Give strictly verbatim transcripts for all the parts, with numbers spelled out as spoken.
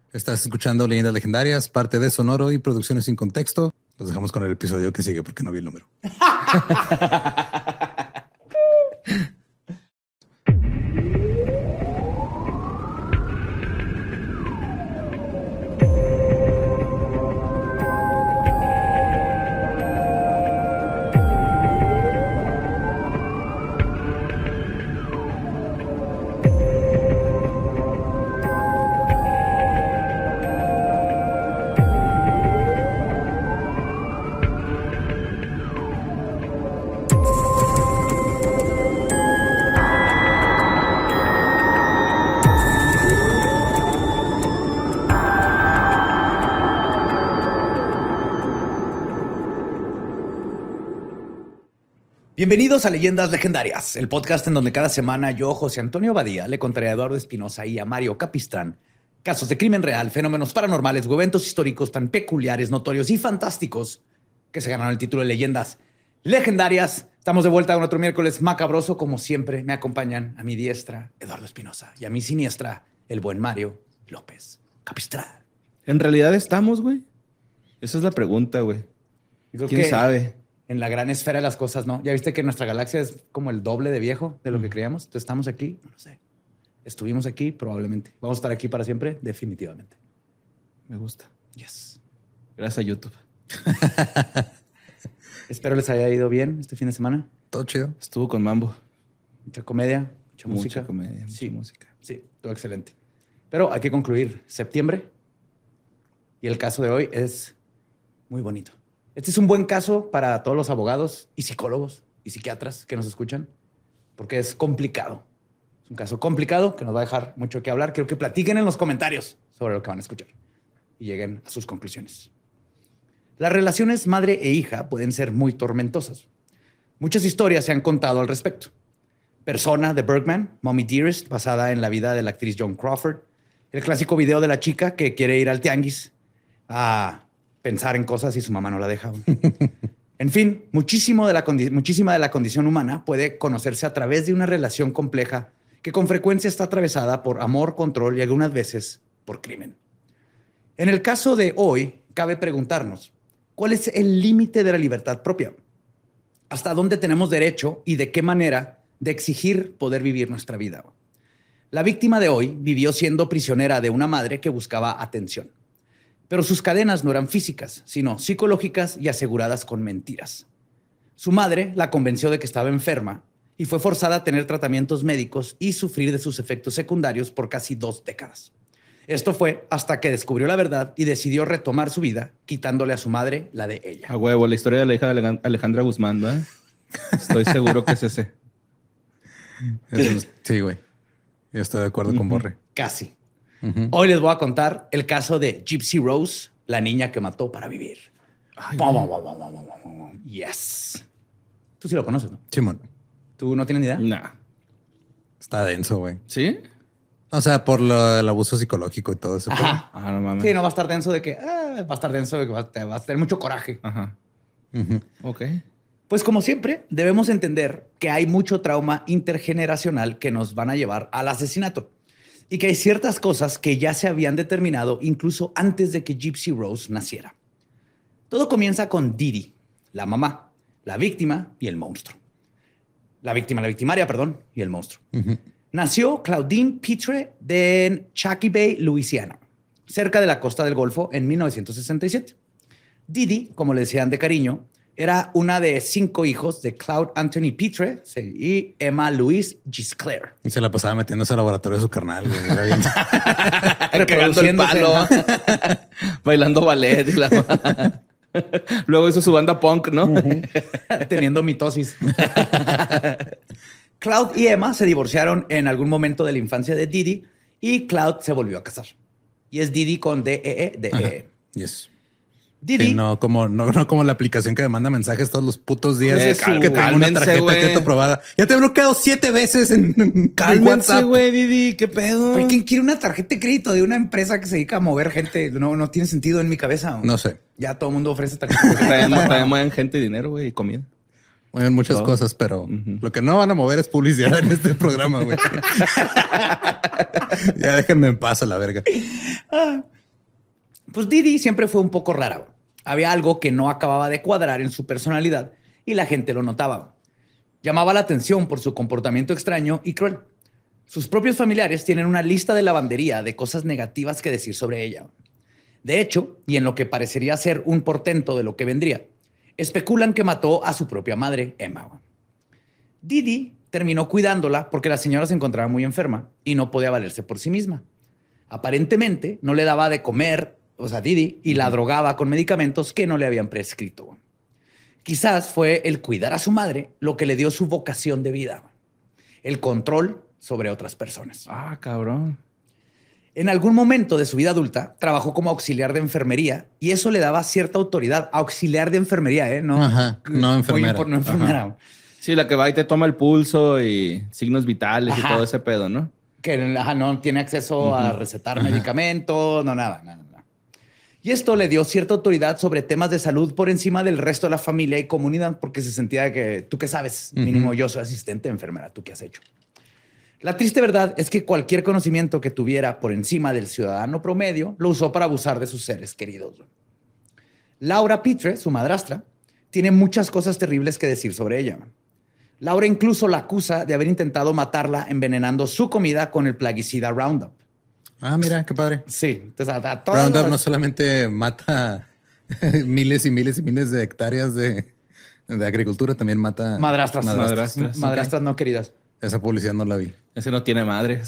Estás escuchando Leyendas Legendarias, parte de Sonoro y Producciones sin Contexto. Los dejamos con el episodio que sigue porque no vi el número. Bienvenidos a Leyendas Legendarias, el podcast en donde cada semana yo, José Antonio Badía, le contaré a Eduardo Espinosa y a Mario Capistrán casos de crimen real, fenómenos paranormales o eventos históricos tan peculiares, notorios y fantásticos que se ganaron el título de Leyendas Legendarias. Estamos de vuelta con otro miércoles macabroso. Como siempre, me acompañan a mi diestra, Eduardo Espinosa, y a mi siniestra, el buen Mario López Capistrán. ¿En realidad estamos, güey? Esa es la pregunta, güey. ¿Quién sabe? En la gran esfera de las cosas, ¿no? Ya viste que nuestra galaxia es como el doble de viejo de lo que creíamos. Entonces estamos aquí, no sé. Estuvimos aquí, probablemente. Vamos a estar aquí para siempre, definitivamente. Me gusta. Yes. Gracias a YouTube. Espero les haya ido bien este fin de semana. Todo chido. Estuvo con mambo. Mucha comedia, mucha, mucha música. comedia, mucha sí, música. Sí, todo excelente. Pero hay que concluir septiembre. Y el caso de hoy es muy bonito. Este es un buen caso para todos los abogados y psicólogos y psiquiatras que nos escuchan, porque es complicado. Es un caso complicado que nos va a dejar mucho que hablar. Quiero que platiquen en los comentarios sobre lo que van a escuchar y lleguen a sus conclusiones. Las relaciones madre e hija pueden ser muy tormentosas. Muchas historias se han contado al respecto. Persona de Bergman, Mommy Dearest, basada en la vida de la actriz Joan Crawford. El clásico video de la chica que quiere ir al tianguis a pensar en cosas y su mamá no la deja. En fin, muchísimo de la muchísima de la condición humana puede conocerse a través de una relación compleja que con frecuencia está atravesada por amor, control y algunas veces por crimen. En el caso de hoy, cabe preguntarnos, ¿cuál es el límite de la libertad propia? ¿Hasta dónde tenemos derecho y de qué manera de exigir poder vivir nuestra vida? La víctima de hoy vivió siendo prisionera de una madre que buscaba atención. Pero sus cadenas no eran físicas, sino psicológicas y aseguradas con mentiras. Su madre la convenció de que estaba enferma y fue forzada a tener tratamientos médicos y sufrir de sus efectos secundarios por casi dos décadas. Esto fue hasta que descubrió la verdad y decidió retomar su vida, quitándole a su madre la de ella. A huevo, la historia de la hija de Alejandra Guzmán, ¿no? Estoy seguro que es ese. Eso, sí, güey. Yo estoy de acuerdo uh-huh. con Borre. Casi. Uh-huh. Hoy les voy a contar el caso de Gypsy Rose, la niña que mató para vivir. Ay, yes. Tú sí lo conoces, ¿no? Simón. ¿Tú no tienes ni idea? No. Está denso, güey. ¿Sí? O sea, por lo, el abuso psicológico y todo eso. Ajá. Ah, no mames. Sí, no va a estar denso de que... Ah, va a estar denso de que va a, vas a tener mucho coraje. Ajá. Uh-huh. Ok. Pues como siempre, debemos entender que hay mucho trauma intergeneracional que nos van a llevar al asesinato. Y que hay ciertas cosas que ya se habían determinado incluso antes de que Gypsy Rose naciera. Todo comienza con Didi, la mamá, la víctima y el monstruo. La víctima, la victimaria, perdón, y el monstruo. Uh-huh. Nació Claudine Pitre de Chackey Bay, Luisiana, cerca de la costa del Golfo en mil novecientos sesenta y siete. Didi, como le decían de cariño, era una de cinco hijos de Claude Anthony Pitre y Emma Louise Gisclair. Y se la pasaba metiéndose al laboratorio de su carnal. Reproduciendo el palo. Bailando ballet. Y la... Luego hizo su banda punk, ¿no? Uh-huh. Teniendo mitosis. Claude y Emma se divorciaron en algún momento de la infancia de Didi y Claude se volvió a casar. Y es Didi con D E E D E E. Yes. Didi. Sí, no, como, no, no como la aplicación que me manda mensajes todos los putos días. Eh, que tengo una tarjeta de crédito aprobada. Ya te he bloqueado siete veces en, en Cálmense, güey, Didi. ¿Qué pedo? ¿Pero quién quiere una tarjeta de crédito de una empresa que se dedica a mover gente? No, no tiene sentido en mi cabeza. ¿O? No sé. Ya todo el mundo ofrece tarjetas de crédito. También mueven gente y dinero, güey, y comida. Mueven muchas oh. cosas, pero uh-huh. lo que no van a mover es publicidad en este programa, güey. Ya déjenme en paz a la verga. Pues Didi siempre fue un poco rara. Había algo que no acababa de cuadrar en su personalidad y la gente lo notaba. Llamaba la atención por su comportamiento extraño y cruel. Sus propios familiares tienen una lista de lavandería de cosas negativas que decir sobre ella. De hecho, y en lo que parecería ser un portento de lo que vendría, especulan que mató a su propia madre, Emma. Didi terminó cuidándola porque la señora se encontraba muy enferma y no podía valerse por sí misma. Aparentemente no le daba de comer, o sea, Didi, y la drogaba con medicamentos que no le habían prescrito. Quizás fue el cuidar a su madre lo que le dio su vocación de vida, el control sobre otras personas. Ah, cabrón. En algún momento de su vida adulta, trabajó como auxiliar de enfermería y eso le daba cierta autoridad. Auxiliar de enfermería, ¿eh? No, Ajá, no enfermera. Oye, por no enfermera. Ajá. Sí, la que va y te toma el pulso y signos vitales Ajá. y todo ese pedo, ¿no? Que ajá, no tiene acceso uh-huh. a recetar ajá. medicamentos, no, nada, nada, nada. Y esto le dio cierta autoridad sobre temas de salud por encima del resto de la familia y comunidad, porque se sentía que tú qué sabes, uh-huh. mínimo yo soy asistente de enfermera, ¿tú qué has hecho? La triste verdad es que cualquier conocimiento que tuviera por encima del ciudadano promedio lo usó para abusar de sus seres queridos. Laura Pitre, su madrastra, tiene muchas cosas terribles que decir sobre ella. Laura incluso la acusa de haber intentado matarla envenenando su comida con el plaguicida Roundup. Ah, mira, qué padre. Sí. Entonces, a, a Roundup las... no solamente mata miles y miles y miles de hectáreas de, de agricultura, también mata... Madrastras. Madrastras, madrastras, madrastras okay. no queridas. Esa publicidad no la vi. Ese no tiene madre.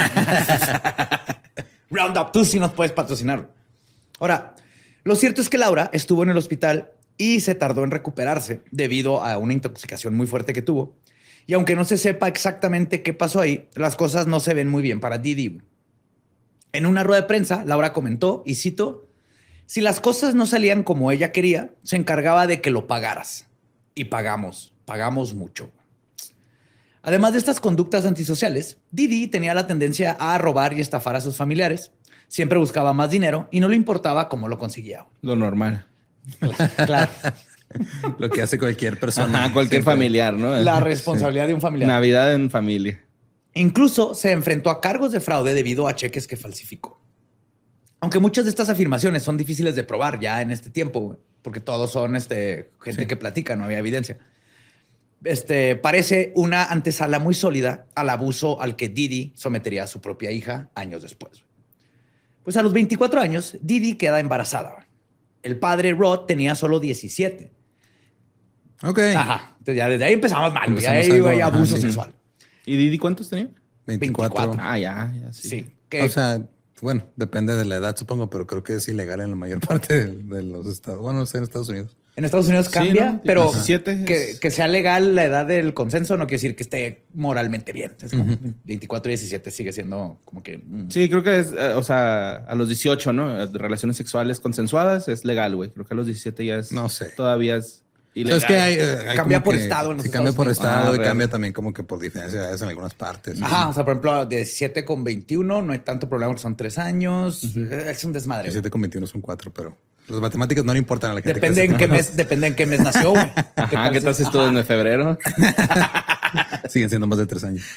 Roundup, tú sí nos puedes patrocinar. Ahora, lo cierto es que Laura estuvo en el hospital y se tardó en recuperarse debido a una intoxicación muy fuerte que tuvo. Y aunque no se sepa exactamente qué pasó ahí, las cosas no se ven muy bien para Didi. En una rueda de prensa, Laura comentó, y cito, si las cosas no salían como ella quería, se encargaba de que lo pagaras. Y pagamos, pagamos mucho. Además de estas conductas antisociales, Didi tenía la tendencia a robar y estafar a sus familiares. Siempre buscaba más dinero y no le importaba cómo lo conseguía. Lo normal. Claro. Lo que hace cualquier persona. Ajá, cualquier siempre. familiar, ¿no? La responsabilidad sí. de un familiar. Navidad en familia. Incluso se enfrentó a cargos de fraude debido a cheques que falsificó. Aunque muchas de estas afirmaciones son difíciles de probar ya en este tiempo, porque todos son este, gente sí. que platica, no había evidencia. Este, parece una antesala muy sólida al abuso al que Didi sometería a su propia hija años después. Pues a los veinticuatro años, Didi queda embarazada. El padre Rod tenía solo diecisiete. Ok. Ajá. Entonces ya desde ahí empezamos mal. Empezamos ya ahí hay abuso ajá, sexual. Sí. ¿Y Didi cuántos tenía? veinticuatro. veinticuatro. Ah, ya. ya sí. sí. Que, o sea, bueno, depende de la edad, supongo, pero creo que es ilegal en la mayor parte de, de los estados. Bueno, no sé, en Estados Unidos. En Estados Unidos cambia, sí, ¿no? Pero diecisiete que, es... que sea legal la edad del consenso no quiere decir que esté moralmente bien. Es como uh-huh. veinticuatro y diecisiete sigue siendo como que... Mm. Sí, creo que es, o sea, a los dieciocho, ¿no? Relaciones sexuales consensuadas es legal, güey. Creo que a los diecisiete ya es... No sé. Todavía es ilegal. Es que hay, hay cambia por que, estado. En los sí, cambia por Unidos. estado ah, y cambia también como que por diferencias en algunas partes. Ajá, ¿sí? O sea, por ejemplo, de diecisiete con veintiuno no hay tanto problema porque son tres años. Uh-huh. Es un desmadre. diecisiete con veintiuno son cuatro, pero... Las matemáticas no le importan a la gente. Depende, en qué, mes, depende en qué mes nació, güey. Ajá, ¿qué tal si estuvo en febrero? Siguen siendo más de tres años.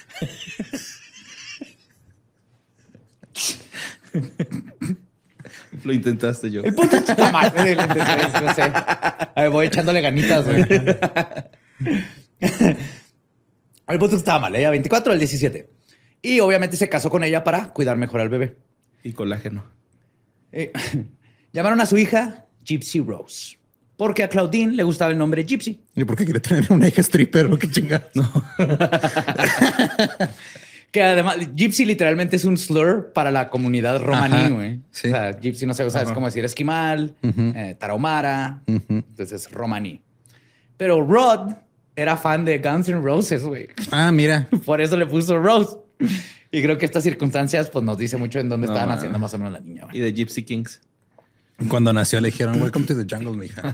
Lo intentaste yo. El punto está mal. No sé. A ver, voy echándole ganitas, güey. El punto estaba mal. Ella veinticuatro, el diecisiete. Y obviamente se casó con ella para cuidar mejor al bebé. Y colágeno. Eh, Llamaron a su hija Gypsy Rose, porque a Claudine le gustaba el nombre Gypsy. ¿Y por qué quiere tener una hija stripper o qué chingada? No. Que además, Gypsy literalmente es un slur para la comunidad romaní, güey. Sí. O sea, Gypsy no sé, sabes cómo decir esquimal, uh-huh. eh, tarahumara, uh-huh. entonces romaní. Pero Rod era fan de Guns N' Roses, güey. Ah, mira. Por eso le puso Rose. Y creo que estas circunstancias pues nos dice mucho en dónde no, estaban man. haciendo más o menos la niña. Güey. Y de Gypsy Kings. Cuando nació le dijeron, welcome to the jungle, mi hija.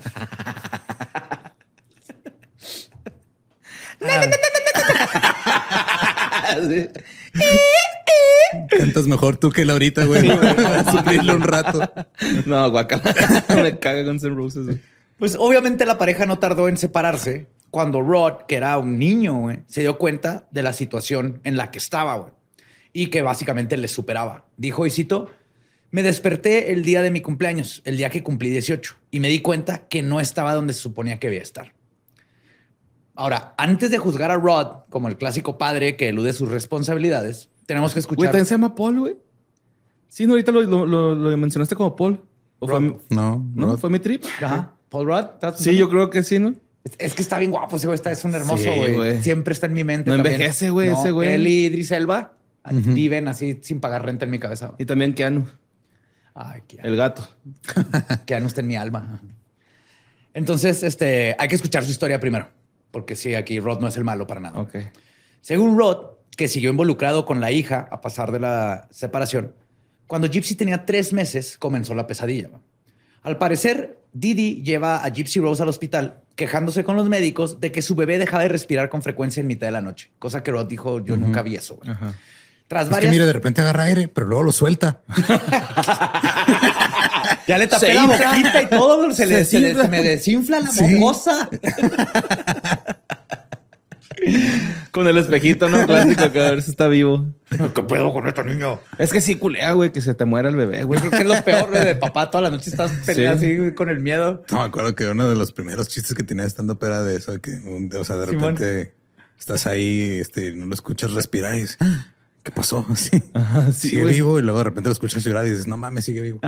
Sí. Cantas mejor tú que Laurita, güey. Sí, para suplirle un rato. No, guacala. Me caga Guns N' Roses, güey. Pues obviamente la pareja no tardó en separarse cuando Rod, que era un niño, güey, se dio cuenta de la situación en la que estaba, güey, y que básicamente le superaba. Dijo, y cito, Me desperté el día de mi cumpleaños, el día que cumplí dieciocho, y me di cuenta que no estaba donde se suponía que debía estar. Ahora, antes de juzgar a Rod como el clásico padre que elude sus responsabilidades, tenemos que Güey, escuchar... ¿también se llama Paul, güey? Sí, no, ahorita lo, lo, lo- lo mencionaste como Paul. ¿O fue, Rod. mi- No, ¿no? no. ¿Fue mi trip? Ajá. Paul Rudd. ¿estás Sí, pensando? yo creo que sí, ¿no? Es, es que está bien guapo ese güey. Está, es un hermoso, Sí, güey. güey. Siempre está en mi mente. No también. envejece, güey, ese güey. Él y Idris Elba Ujú. viven así sin pagar renta en mi cabeza. Y también Keanu, Ay, qué el gato. que ya no está en mi alma. Entonces, este, hay que escuchar su historia primero, porque sí, aquí Rod no es el malo para nada. Ok. Según Rod, que siguió involucrado con la hija a pasar de la separación, cuando Gypsy tenía tres meses, comenzó la pesadilla. Al parecer, Didi lleva a Gypsy Rose al hospital quejándose con los médicos de que su bebé dejaba de respirar con frecuencia en mitad de la noche, cosa que Rod dijo, yo nunca vi eso. güey. Ajá. Tras Es que varias... mire, de repente agarra aire, pero luego lo suelta. Ya le tapé Se la infla. boquita y todo, se, le, Se se le- infla. se me desinfla la Sí. mocosa. Con el espejito, ¿no? Clásico, que a ver si está vivo. ¿Qué pedo con este niño? Es que sí culea, güey, que se te muera el bebé, güey. Creo que es lo peor, güey, de papá. Toda la noche estás peleando Sí. así güey, con el miedo. No, me acuerdo que uno de los primeros chistes que tenía estando era de eso, que, un- o sea, de Simón. repente estás ahí, este, no lo escuchas respirar y dices, "Ah, ¿qué pasó?" Así, Ajá, sí, sigue güey. vivo y luego de repente lo escuchas llorar y dices, no mames, sigue vivo.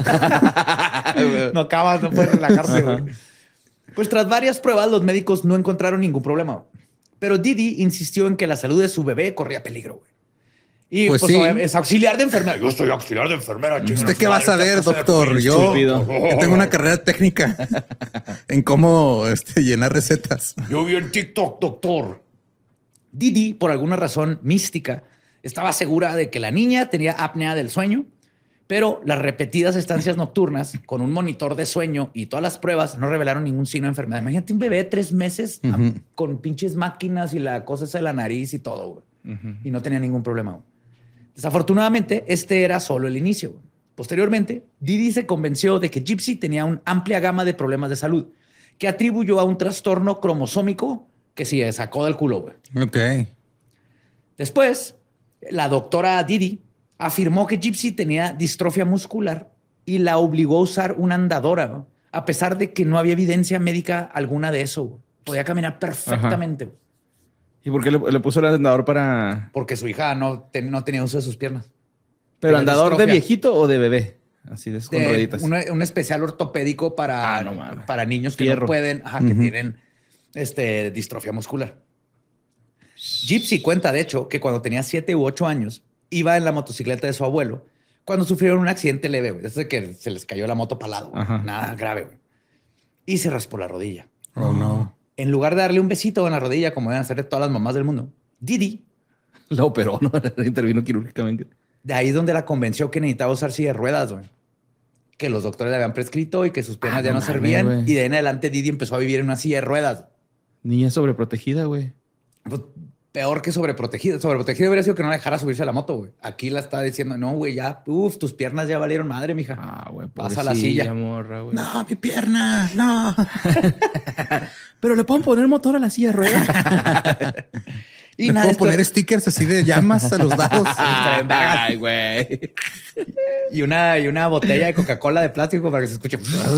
No acabas, no puedes relajarse, güey. Pues tras varias pruebas, los médicos no encontraron ningún problema. Pero Didi insistió en que la salud de su bebé corría peligro, güey. Y Pues pues, sí. es auxiliar de enfermera. Yo soy auxiliar de enfermera. chinga ¿Usted su qué va a madre, saber, esta cosa de doctor? Yo, estúpido. yo tengo una carrera técnica en cómo este, llenar recetas. Yo vi en TikTok, doctor. Didi, por alguna razón mística, estaba segura de que la niña tenía apnea del sueño, pero las repetidas estancias nocturnas con un monitor de sueño y todas las pruebas no revelaron ningún signo de enfermedad. Imagínate un bebé de tres meses Ujú. a- con pinches máquinas y la cosa esa de la nariz y todo, güey. Ujú. Y no tenía ningún problema. güey. Desafortunadamente, este era solo el inicio. güey. Posteriormente, Didi se convenció de que Gypsy tenía una amplia gama de problemas de salud que atribuyó a un trastorno cromosómico que sí sacó del culo. güey. Ok. Después, la doctora Didi afirmó que Gypsy tenía distrofia muscular y la obligó a usar una andadora, ¿no? A pesar de que no había evidencia médica alguna de eso. güey. Podía caminar perfectamente güey, ¿Y por qué le, le puso el andador para...? porque su hija no, ten- no tenía uso de sus piernas. ¿Pero La andador de distrofia. viejito o de bebé? Así de con De rueditas. una- un especial ortopédico para, Ah, no mames. para niños que Fierro. no pueden, ajá, que Ujú. tienen este, distrofia muscular. Gypsy cuenta, de hecho, que cuando tenía siete u ocho años, iba en la motocicleta de su abuelo cuando sufrieron un accidente leve, güey. Eso de que se les cayó la moto para lado, güey. Ajá. Nada grave, güey. Y se raspó la rodilla. Oh, no. En lugar de darle un besito en la rodilla, como deben hacer todas las mamás del mundo, Didi, La operó, ¿no? Intervino quirúrgicamente. de ahí es donde la convenció que necesitaba usar silla de ruedas, güey. Que los doctores le habían prescrito y que sus piernas Ah, ya no no, mames, servían. güey. Y de ahí en adelante Didi empezó a vivir en una silla de ruedas. Niña sobreprotegida, güey. Pues, peor que sobreprotegida. Sobreprotegida hubiera sido que no la dejara subirse a la moto, güey. Aquí la está diciendo, no, güey, ya, uf, tus piernas ya valieron madre, mija. Ah, güey. Pasa la pobrecilla, silla. morra, güey. No, mi pierna, no. Pero le pueden poner motor a la silla de ruedas. Y Le nada, puedo esto- poner stickers así de llamas a los dados. Ay, güey. y, una, y una botella de Coca-Cola de plástico para que se escuche.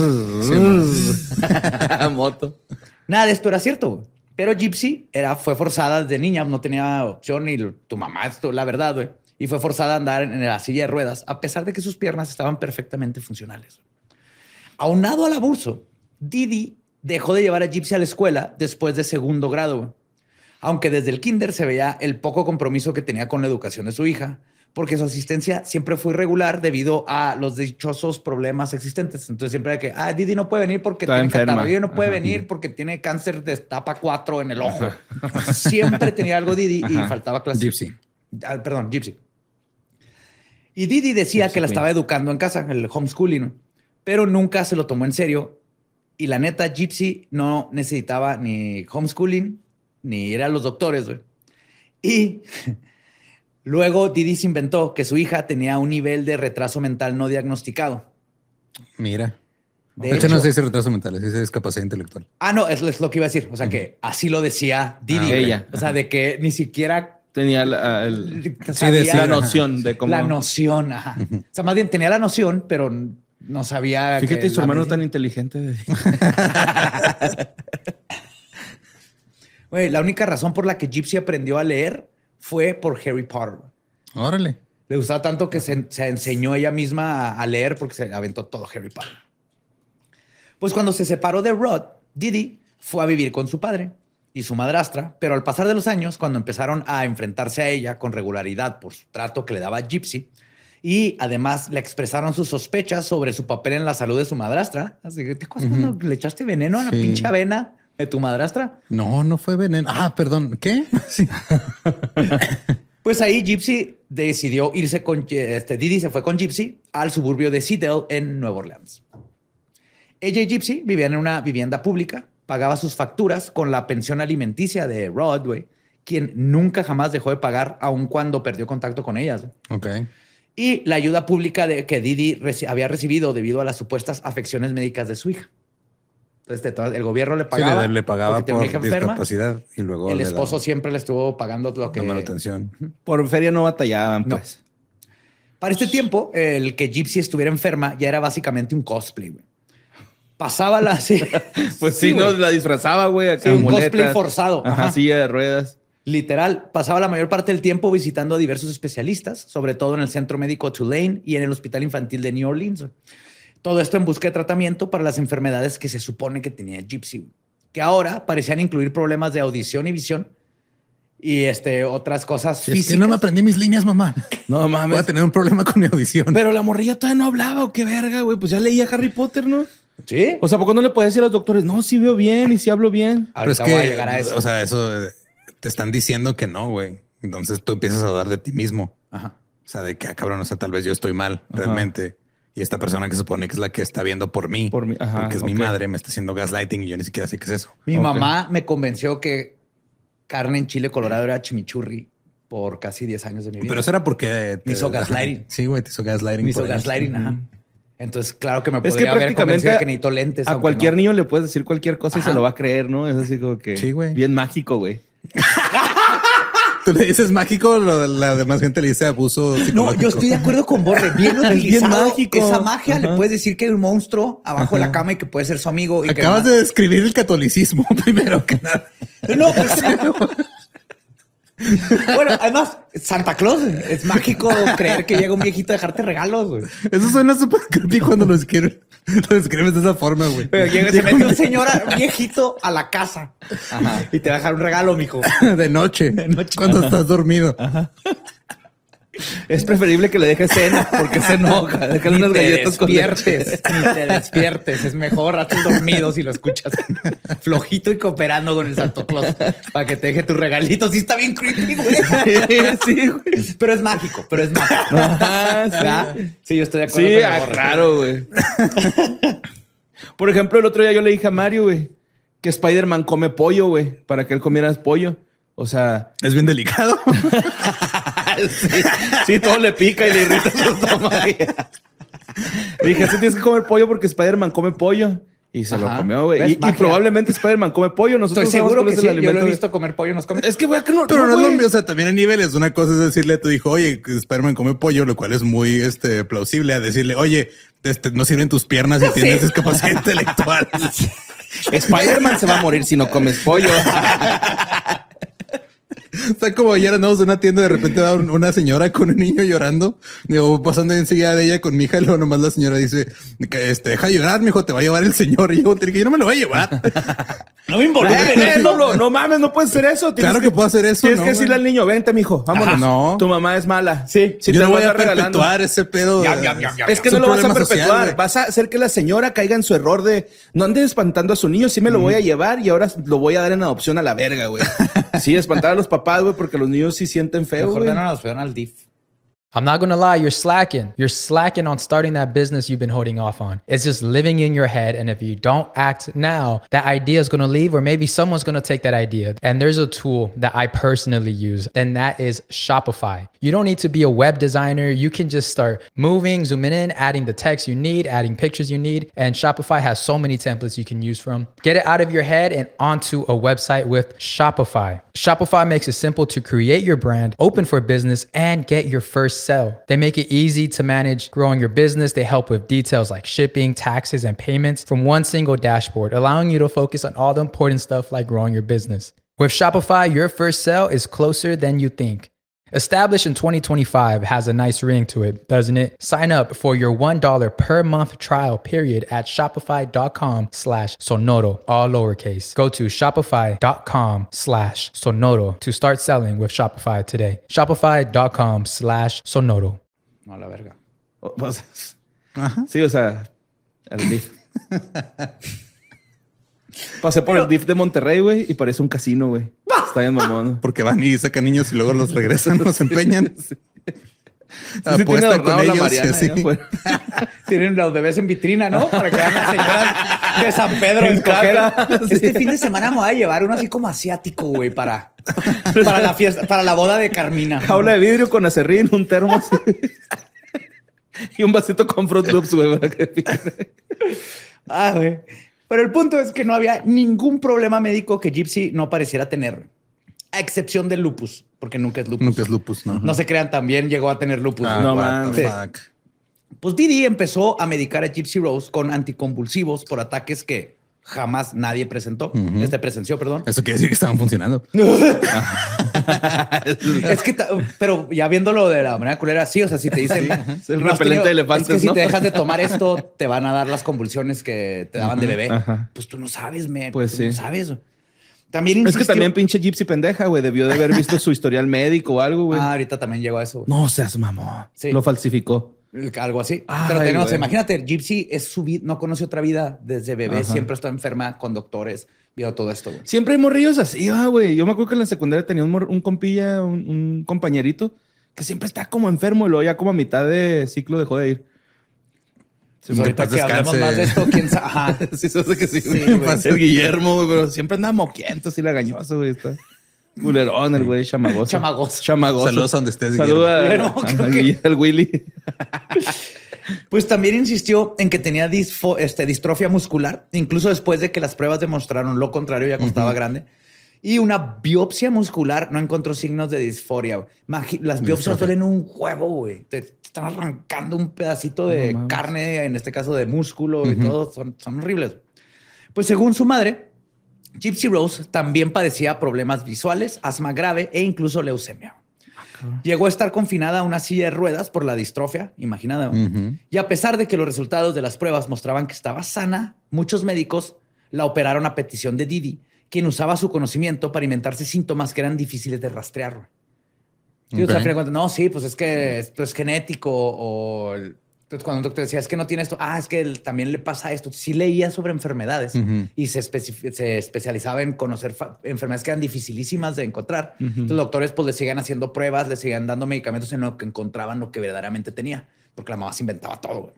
Moto. Nada de esto era cierto, güey. Pero Gypsy era, fue forzada desde niña, no tenía opción y tu mamá, esto, la verdad, güey. Y fue forzada a andar en, en la silla de ruedas, a pesar de que sus piernas estaban perfectamente funcionales. Aunado al abuso, Didi dejó de llevar a Gypsy a la escuela después de segundo grado, güey. Aunque desde el kinder se veía el poco compromiso que tenía con la educación de su hija, porque su asistencia siempre fue irregular debido a los dichosos problemas existentes. Entonces siempre era que, ah, Didi no puede venir porque Está tiene enferma. catarro, Didi no puede Ajá. venir porque tiene cáncer de etapa cuatro en el ojo. Siempre tenía algo Didi y Ajá. faltaba clase. Gypsy. Ah, perdón, Gypsy. Y Didi decía Gypsy que la Queen. estaba educando en casa, el homeschooling, pero nunca se lo tomó en serio. Y la neta, Gypsy no necesitaba ni homeschooling ni ir a los doctores, güey. Y luego Didi se inventó que su hija tenía un nivel de retraso mental no diagnosticado. Mira. De De hecho, hecho- no se dice retraso mental, se dice discapacidad intelectual. Ah, no, es, es lo que iba a decir. O sea, que así lo decía Didi. Ah, güey. ella. O sea, de que ni siquiera tenía la, el- Sabía- sí, la ajá. noción de cómo... La noción, ajá. O sea, más bien tenía la noción, pero no sabía. Fíjate, que su la hermano medicina- tan inteligente. Güey, la única razón por la que Gypsy aprendió a leer fue por Harry Potter. Órale. Le gustaba tanto que se, se enseñó ella misma a, a leer porque se aventó todo Harry Potter. Pues cuando se separó de Rod, Didi fue a vivir con su padre y su madrastra, pero al pasar de los años, cuando empezaron a enfrentarse a ella con regularidad por su trato que le daba Gypsy, y además le expresaron sus sospechas sobre su papel en la salud de su madrastra. Así que, ¿te acuerdas Ujú. cuando le echaste veneno a la Sí. pinche avena de tu madrastra? No, no fue veneno. Ah, perdón. ¿Qué? Sí. Pues ahí Gypsy decidió irse con, este, Didi se fue con Gypsy al suburbio de Seattle en Nueva Orleans. Ella y Gypsy vivían en una vivienda pública, pagaba sus facturas con la pensión alimenticia de Rod, güey, quien nunca jamás dejó de pagar, aun cuando perdió contacto con ellas. Ok. Y la ayuda pública de, que Didi reci- había recibido debido a las supuestas afecciones médicas de su hija. Entonces, de todas- el gobierno le Sí, pagaba. le, le pagaba porque tenía por una hija enferma. discapacidad y luego El le esposo daba siempre le estuvo pagando lo que... la manutención. Por feria no batallaban, No. pues. Para este tiempo, el que Gypsy estuviera enferma ya era básicamente un cosplay, güey. Pasaba la... Sí, Pues sí, no, güey. la disfrazaba, güey. Acá Sí, un muletas. cosplay forzado. Ajá, Ajá. silla de ruedas. Literal, pasaba la mayor parte del tiempo visitando a diversos especialistas, sobre todo en el Centro Médico Tulane y en el Hospital Infantil de New Orleans. Todo esto en busca de tratamiento para las enfermedades que se supone que tenía Gypsy, que ahora parecían incluir problemas de audición y visión y este, otras cosas Si es físicas. que no me aprendí mis líneas, mamá. No Voy a mames. tener un problema con mi audición. Pero la morrilla todavía no hablaba, o qué verga, güey. Pues ya leía Harry Potter, ¿no? Sí. O sea, ¿por qué no le puedes decir a los doctores? No, sí veo bien y sí hablo bien. Pero es Ahorita que, voy a llegar a eso. o sea, eso eh, te están diciendo que no, güey. Entonces tú empiezas a dudar de ti mismo. Ajá. O sea, de que, ah, cabrón, o sea, tal vez yo estoy mal Ajá. realmente. Y esta persona que se supone que es la que está viendo por mí, Por mí, ajá, porque es mi ok. madre, me está haciendo gaslighting y yo ni siquiera sé qué es eso. Mi Ok. mamá me convenció que carne en chile colorado era chimichurri por casi diez años de mi vida. Pero eso era porque Me hizo gaslighting. Sí, güey, te hizo gaslighting. me hizo por años. gaslighting, ajá. Entonces, claro que me Es que podría haber prácticamente convencido de que necesito lentes. A aunque cualquier no. niño le puedes decir cualquier cosa y Ajá. se lo va a creer, ¿no? Es así como que Sí, güey. bien mágico, güey. Tú le dices mágico, lo- la demás gente le dice abuso No, psicológico. yo estoy de acuerdo con Borre. Bien bien utilizado. mágico. Esa magia le Ajá. puedes decir que hay un monstruo abajo de la cama y que puede ser su amigo. Y que Acabas no- de describir el catolicismo primero que nada. No, pues, bueno, además, Santa Claus es mágico creer que llega un viejito a dejarte regalos, güey. Eso suena súper creepy cuando lo escribes, lo escribes de esa forma, güey. Pero llega, se mete un señor a- un viejito a la casa y te va a dejar un regalo, mijo. De noche, noche. cuando estás dormido. Es preferible que le dejes cena porque se enoja. Déjale Ni unas te galletas con leche. despiertes, ni te despiertes. Es mejor a tus dormidos si lo escuchas flojito y cooperando con el Santo Claus para que te deje tus regalitos. Sí está bien creepy, güey. Sí, güey. Pero es mágico, pero es mágico. Ajá, sí. ¿Verdad? Sí, yo estoy de acuerdo. Sí, con el ah, Borre. claro, güey. Por ejemplo, el otro día yo le dije a Mario, güey, que Spider-Man come pollo, güey, para que él comiera pollo. O sea, Es bien delicado. sí, sí, todo le pica y le irrita su estómago. Le dije, sí tienes que comer pollo porque Spider-Man come pollo. Y se Ajá. lo comió, güey. ¿Ves? Y, y Magia. probablemente Spider-Man come pollo. Nosotros Estoy no sabemos seguro cuál que es sí. el Yo lo he alimento. visto comer pollo. Nos come. Es que, güey, que no. Pero no, es lo güey. mismo. O sea, también hay niveles. Una cosa es decirle a tu hijo, oye, que Spider-Man come pollo, lo cual es muy este, plausible. A decirle, oye, este, no sirven tus piernas y tienes discapacidad intelectual. Spider-Man se va a morir si no comes pollo. Está como ayer andamos en una tienda, de repente va un- una señora con un niño llorando. Digo, pasando enseguida de ella con mi hija, y luego nomás la señora dice que este, deja llorar, mijo, te va a llevar el señor. Y yo, te dije, yo no me lo voy a llevar. No me Eh, eh, no, no, no mames, no puedes hacer eso. Tienes Claro que puedo hacer eso, Tienes ¿no, que decirle güey? al niño, vente, mijo, vámonos. Ajá, no. Tu mamá es mala. Sí, sí yo te no lo voy vas a a regalando. perpetuar ese pedo. Yam, yam, yam, yam. Es que Es no un lo vas a problema social, perpetuar. güey. Vas a hacer que la señora caiga en su error de no andes espantando a su niño. Sí me lo voy a llevar y ahora lo voy a dar en adopción a la verga, güey. Sí, espantar a los papás, güey, porque los niños sí sienten feo, Mejor güey. de nada nos fueron al D I F. I'm not gonna lie, you're slacking. You're slacking on starting that business you've been holding off on. It's just living in your head. And if you don't act now, that idea is gonna leave, or maybe someone's gonna take that idea. And there's a tool that I personally use, and that is Shopify. You don't need to be a web designer. You can just start moving, zooming in, adding the text you need, adding pictures you need. And Shopify has so many templates you can use from. Get it out of your head and onto a website with Shopify. Shopify makes it simple to create your brand, open for business, and get your first sell. They make it easy to manage growing your business. They help with details like shipping, taxes, and payments from one single dashboard, allowing you to focus on all the important stuff like growing your business. With Shopify, your first sale is closer than you think. Established in twenty twenty-five has a nice ring to it, doesn't it? Sign up for your one dollar per month trial period at shopify.com slash sonoro, all lowercase. Go to shopify.com slash sonoro to start selling with Shopify today. Shopify.com slash sonoro. No, la verga. O- pues, sí, o sea, el D I F. Pasé por el D I F de Monterrey, güey, y parece un casino, güey. Está bien mamón. Porque van y sacan niños y luego los regresan, los empeñan. Sí, sí Apuesta tiene con adornado la ellos y Mariana así. allá afuera. Tienen los bebés en vitrina, ¿no? Para que vean las señoras de San Pedro En escoger. caja, sí. Este fin de semana me voy a llevar uno así como asiático, güey, para, para la fiesta, para la boda de Carmina. Jaula de vidrio con acerrín, un termo así. Y un vasito con Fruit Loops, güey, para que pique. Ah, güey. Pero el punto es que no había ningún problema médico que Gypsy no pareciera tener, a excepción del lupus, porque nunca es lupus. Nunca es lupus, ¿no? No se crean, también llegó a tener lupus. Ah, No, what man. the Sí. fuck. Pues Didi empezó a medicar a Gypsy Rose con anticonvulsivos por ataques que jamás nadie presentó. Ujú. Este presenció, perdón. Eso quiere decir que estaban funcionando. Es que, ta- pero ya viéndolo de la manera culera, sí, o sea, si te dicen Es el "No has repelente de elefantes, es que si ¿no? te dejas de tomar esto, te van a dar las convulsiones que te daban de bebé. Ajá. Pues tú no sabes, me. Pues tú sí. No sabes. También Es que insistió- también pinche Gypsy pendeja, güey. Debió de haber visto su historial médico o algo, güey. Ah, ahorita también llegó a eso. No seas mamón. Sí. Lo falsificó. Algo así. Ay, Pero tenemos, güey. imagínate, Gypsy es su vida, no conoce otra vida desde bebé, Ajá. siempre está enferma con doctores, vio todo esto. Güey. Siempre hay morrillos así, ah, güey. Yo me acuerdo que en la secundaria tenía un, mor- un compilla, un, un compañerito que siempre está como enfermo y luego ya como a mitad de ciclo dejó de ir. Pues ahorita paz que hablemos descanse. más de esto, quién sabe. Ajá. Sí, se hace que sí. Sí, güey. güey. Va a ser Guillermo, güey, pero siempre anda moquiento, así lagañoso, güey. Está culerón el güey, chamagoso. Chamagoso. Chamagoso. Saludos a donde estés. Saluda Guillermo. a- Creo a- que- Guille- al Willy. Pues también insistió en que tenía disfo- este, distrofia muscular, incluso después de que las pruebas demostraron lo contrario, ya costaba grande. Y una biopsia muscular no encontró signos de disforia. güey. Magi- Las biopsias Distrofia. duelen un huevo, güey. Te, te están arrancando un pedacito de No mames. carne, en este caso de músculo y Ujú. todo. Son, son horribles. Pues según su madre, Gypsy Rose también padecía problemas visuales, asma grave e incluso leucemia. Llegó a estar confinada a una silla de ruedas por la distrofia, imagínate. Ujú. Y a pesar de que los resultados de las pruebas mostraban que estaba sana, muchos médicos la operaron a petición de Didi, quien usaba su conocimiento para inventarse síntomas que eran difíciles de rastrear. Y, o sea, Ok. al final de cuentas, no, sí, pues es que esto es genético o... el- Entonces, cuando un doctor decía, es que no tiene esto, ah, es que él también le pasa esto. Sí leía sobre enfermedades Ujú. y se, especi- se especializaba en conocer fa- enfermedades que eran dificilísimas de encontrar. Ujú. Entonces, los doctores pues le siguen haciendo pruebas, le siguen dando medicamentos en lo que encontraban lo que verdaderamente tenía, porque la mamá se inventaba todo. güey.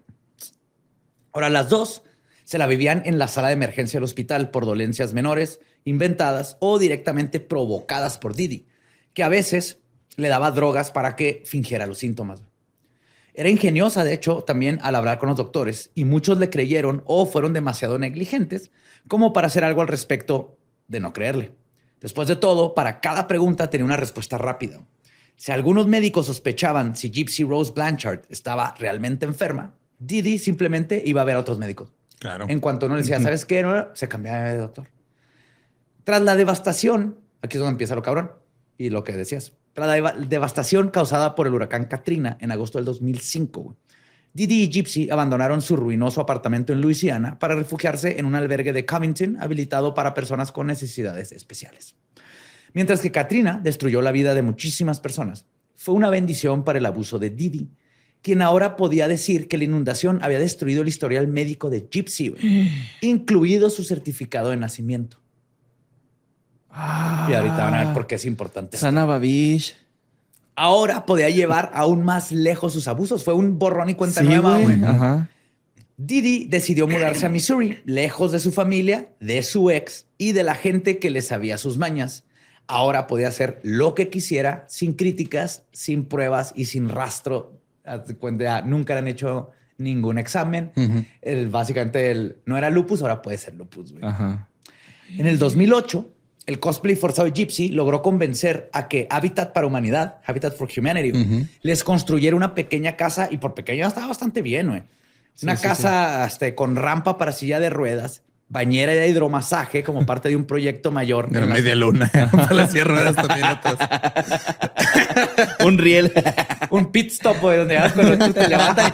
Ahora, las dos se la vivían en la sala de emergencia del hospital por dolencias menores, inventadas o directamente provocadas por Didi, que a veces le daba drogas para que fingiera los síntomas. Era ingeniosa, de hecho, también al hablar con los doctores, y muchos le creyeron o fueron demasiado negligentes como para hacer algo al respecto de no creerle. Después de todo, para cada pregunta tenía una respuesta rápida. Si algunos médicos sospechaban si Gypsy Rose Blanchard estaba realmente enferma, Didi simplemente iba a ver a otros médicos. Claro. En cuanto uno le decía, ¿sabes qué? No, se cambiaba de doctor. Tras la devastación, aquí es donde empieza lo cabrón y lo que decías. Tras la deva- devastación causada por el huracán Katrina en agosto del dos mil cinco, güey, Didi y Gypsy abandonaron su ruinoso apartamento en Luisiana para refugiarse en un albergue de Covington habilitado para personas con necesidades especiales. Mientras que Katrina destruyó la vida de muchísimas personas, fue una bendición para el abuso de Didi, quien ahora podía decir que la inundación había destruido el historial médico de Gypsy, güey, incluido su certificado de nacimiento. Ah, Y ahorita van a ver por qué es importante. Sana Babish. ahora podía llevar aún más lejos sus abusos. Fue un borrón y cuenta Sí, nueva, güey. güey. Ajá. Didi decidió mudarse a Missouri, lejos de su familia, de su ex y de la gente que le sabía sus mañas. Ahora podía hacer lo que quisiera, sin críticas, sin pruebas y sin rastro. Haz de cuenta, nunca le han hecho ningún examen. Ujú. El, básicamente, el, no era lupus, ahora puede ser lupus, güey. Ajá. En el dos mil ocho, el cosplay forzado Gypsy logró convencer a que Habitat para Humanidad, Habitat for Humanity, Ujú. les construyera una pequeña casa, y por pequeña estaba bastante bien, güey. Una sí, casa este, con rampa para silla de ruedas, bañera de hidromasaje como parte de un proyecto mayor. De la en la- media luna. Para las ruedas también otras. Un riel. Un pit stop, güey, donde vas con los te levantan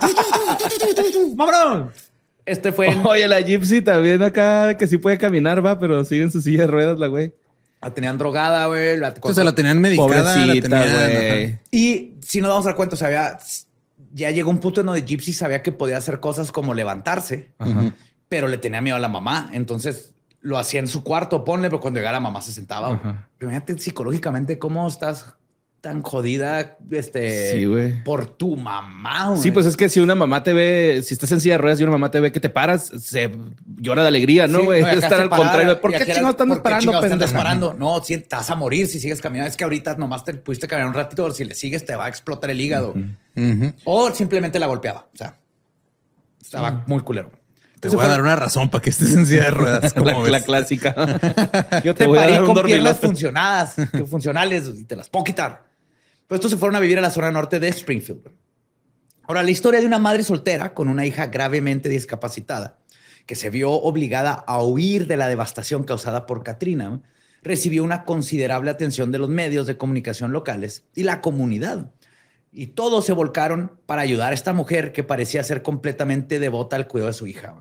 y... ¡Vámonos! Este fue... en- Oye, la Gypsy también acá, que sí puede caminar, va, pero sigue en su silla de ruedas, la güey. La tenían drogada, güey. la- Entonces la tenían medicada. Pobrecita, la tenían, güey. ajá. Y si nos damos a dar cuenta, o sea, había- ya llegó un punto en donde Gypsy sabía que podía hacer cosas como levantarse, Ajá. pero le tenía miedo a la mamá. Entonces lo hacía en su cuarto, ponle, pero cuando llegara la mamá se sentaba. güey. Ajá. Pero imagínate psicológicamente cómo estás tan jodida este, Sí, güey. por tu mamá. Güey. Sí, pues es que si una mamá te ve, si estás en silla de ruedas y una mamá te ve que te paras, se llora de alegría, ¿no, Sí, güey? y acá Estar se al parara, contrario. ¿Por y qué aquí era, chingados están ¿por qué parando, chingados están pendeja? disparando? No, si te vas a morir si sigues caminando. Es que ahorita nomás te pudiste caminar un ratito, pero si le sigues te va a explotar el hígado. Ujú. O simplemente la golpeaba. O sea, estaba muy culero. Te voy a dar una razón para que estés en silla de ruedas. La, como la ves. clásica. Yo te, voy a parí dar un con piernas dormilote. funcionadas, que funcionales, y te las puedo quitar. Pero estos se fueron a vivir a la zona norte de Springfield. Ahora, la historia de una madre soltera con una hija gravemente discapacitada que se vio obligada a huir de la devastación causada por Katrina, recibió una considerable atención de los medios de comunicación locales y la comunidad. Y todos se volcaron para ayudar a esta mujer que parecía ser completamente devota al cuidado de su hija.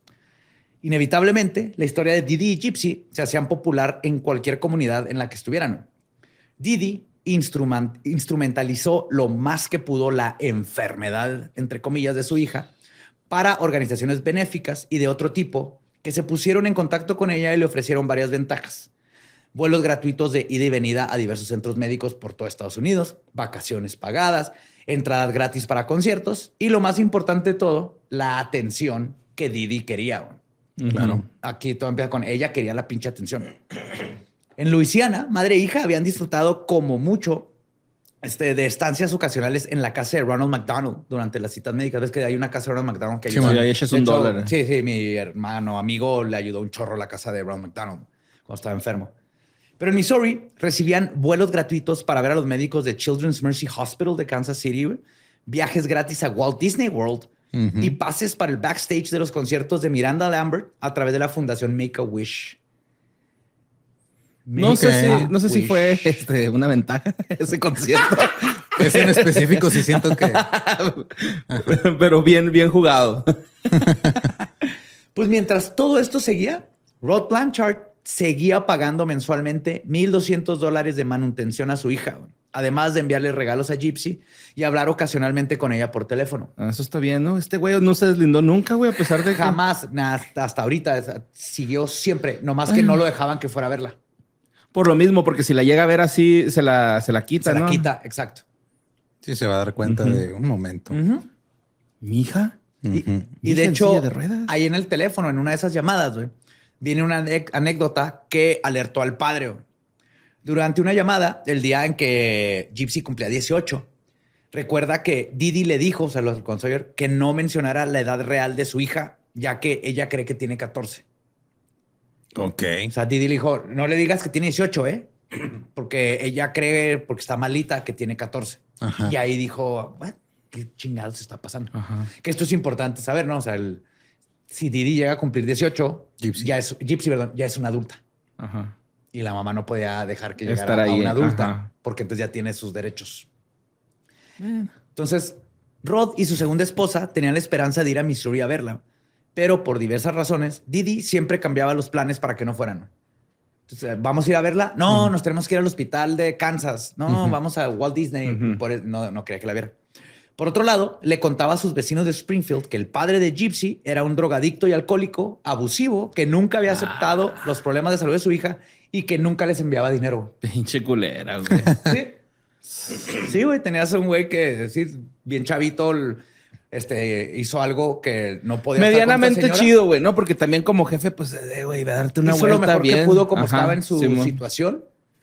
Inevitablemente, la historia de Didi y Gypsy se hacían popular en cualquier comunidad en la que estuvieran. Didi instrument- instrumentalizó lo más que pudo la enfermedad, entre comillas, de su hija para organizaciones benéficas y de otro tipo que se pusieron en contacto con ella y le ofrecieron varias ventajas. Vuelos gratuitos de ida y venida a diversos centros médicos por todo Estados Unidos, vacaciones pagadas, entradas gratis para conciertos y lo más importante de todo, la atención que Didi quería. Claro. Aquí todo empieza con ella quería la pinche atención. En Luisiana, madre e hija habían disfrutado como mucho este, de estancias ocasionales en la casa de Ronald McDonald durante las citas médicas. Ves que hay una casa de Ronald McDonald que Sí, ayuda. man, ahí echas De un hecho, dólar. Sí, sí, mi hermano, amigo, le ayudó un chorro a la casa de Ronald McDonald cuando estaba enfermo. Pero en Missouri recibían vuelos gratuitos para ver a los médicos de Children's Mercy Hospital de Kansas City, güey, viajes gratis a Walt Disney World Ujú. y pases para el backstage de los conciertos de Miranda Lambert a través de la fundación Make-A-Wish. No sé Ok. si, no sé si Wish. fue este, una ventaja ese concierto, Ese en específico sí siento que... pero bien, bien jugado. Pues mientras todo esto seguía, Rod Blanchard seguía pagando mensualmente mil doscientos dólares de manutención a su hija, güey, además de enviarle regalos a Gypsy y hablar ocasionalmente con ella por teléfono. Ah, eso está bien, ¿no? Este güey no se deslindó nunca, güey, a pesar de que... Jamás, na- hasta, hasta ahorita, esa- siguió siempre, nomás que no lo dejaban que fuera a verla. Por lo mismo, porque si la llega a ver así, se la, se la quita, Se ¿no? la quita, exacto. Sí se va a dar cuenta Ujú. de un momento. Ujú. ¿Mi hija? Y, Ujú. y ¿Hija de en hecho, silla de ruedas? ahí en el teléfono, en una de esas llamadas, güey, viene una ane- anécdota que alertó al padre. Güey. Durante una llamada, el día en que Gypsy cumplía dieciocho, recuerda que Didi le dijo, o sea, los con Sawyer, que no mencionara la edad real de su hija, ya que ella cree que tiene catorce. Ok. O sea, Didi le dijo, no le digas que tiene dieciocho, ¿eh? Porque ella cree, porque está malita, que tiene catorce. Ajá. Y ahí dijo, "What? ¿Qué chingados está pasando?" Ajá. Que esto es importante saber, ¿no? O sea, el, si Didi llega a cumplir dieciocho, Gypsy. ya es, Gypsy, perdón, ya es una adulta. Ajá. Y la mamá no podía dejar que Estar llegara a ahí, una adulta, ajá. porque entonces ya tiene sus derechos. Entonces, Rod y su segunda esposa tenían la esperanza de ir a Missouri a verla, pero por diversas razones, Didi siempre cambiaba los planes para que no fueran. Entonces, ¿vamos a ir a verla? No, Ujú. nos tenemos que ir al hospital de Kansas. No, Ujú. vamos a Walt Disney. Ujú. Por eso- no, no quería que la viera. Por otro lado, le contaba a sus vecinos de Springfield que el padre de Gypsy era un drogadicto y alcohólico abusivo que nunca había aceptado los problemas de salud de su hija y que nunca les enviaba dinero. Pinche culera, güey. Sí. Sí, güey, tenías un güey que, sí, bien chavito, este, hizo algo que no podía estar con esta Medianamente señora. chido, güey, ¿no? Porque también como jefe, pues, eh, güey, va a darte una Hizo vuelta lo mejor bien. que pudo como Ajá, estaba en su Simón. situación,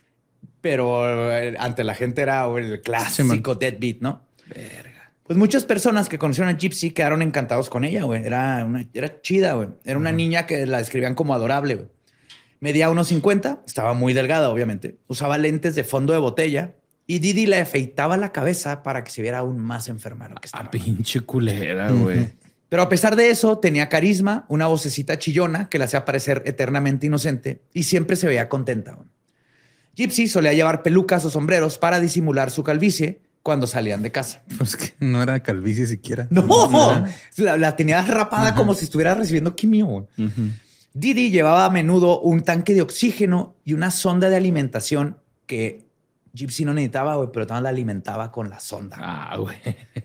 pero eh, ante la gente era el clásico deadbeat, ¿no? Verga. Pues muchas personas que conocieron a Gypsy quedaron encantados con ella, güey. Era, una, era chida, güey. Era una niña que la describían como adorable, güey. Medía unos cincuenta, estaba muy delgada, obviamente. Usaba lentes de fondo de botella y Didi le afeitaba la cabeza para que se viera aún más enferma de lo que estaba. Ah, pinche culera, güey. Pero a pesar de eso, tenía carisma, una vocecita chillona que la hacía parecer eternamente inocente y siempre se veía contenta, güey. Gypsy solía llevar pelucas o sombreros para disimular su calvicie cuando salían de casa. Pues que no era calvicie siquiera. No, la, la tenía rapada Ajá. como si estuviera recibiendo quimio. Uh -huh. Didi llevaba a menudo un tanque de oxígeno y una sonda de alimentación que Gypsy no necesitaba, güey, pero también la alimentaba con la sonda. Ah, güey.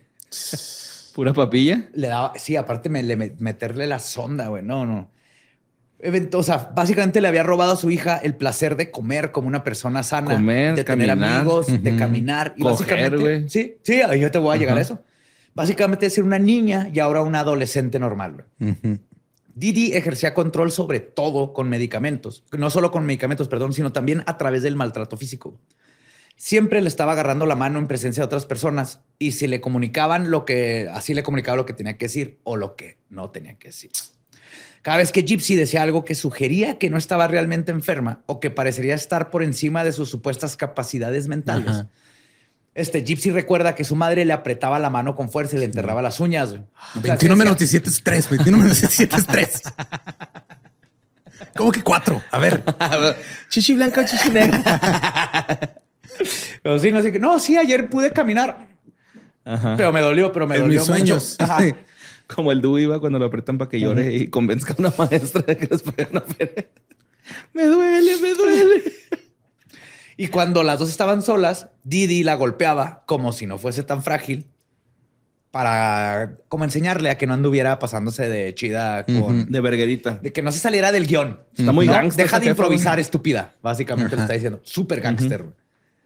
¿Pura papilla? Le daba, sí, aparte me, le, meterle la sonda, güey. No, no. O sea, básicamente le había robado a su hija el placer de comer como una persona sana, comer, de caminar, tener amigos, uh -huh. de caminar. Y Coger, básicamente, güey. Sí, sí, yo te voy a llegar uh -huh. a eso. Básicamente ser una niña y ahora una adolescente normal. Uh -huh. Didi ejercía control sobre todo con medicamentos. No solo con medicamentos, perdón, sino también a través del maltrato físico. Siempre le estaba agarrando la mano en presencia de otras personas y si le comunicaban lo que, así le comunicaba lo que tenía que decir o lo que no tenía que decir. Cada vez que Gypsy decía algo que sugería que no estaba realmente enferma o que parecería estar por encima de sus supuestas capacidades mentales, Ajá. este Gypsy recuerda que su madre le apretaba la mano con fuerza y le enterraba las uñas. veintiuno menos diecisiete es tres. veintiuno menos diecisiete es tres. ¿Cómo que cuatro? A ver. Chichi blanca o chichi negra. Pero sí, no sé qué. No, sí, ayer pude caminar. Ajá. Pero me dolió, pero me en dolió mis sueños. Mucho. Como el Dewey iba cuando lo apretan para que llore uh -huh. y convenzca a una maestra de que les pueden hacer. Me duele, me duele. Y cuando las dos estaban solas, Didi la golpeaba como si no fuese tan frágil para como enseñarle a que no anduviera pasándose de chida con... Uh -huh. De verguerita. De que no se saliera del guión. Está muy ¿no? gangster. Deja de improvisar, jefa. Estúpida. Básicamente uh -huh. le está diciendo. Súper gangster. Uh -huh.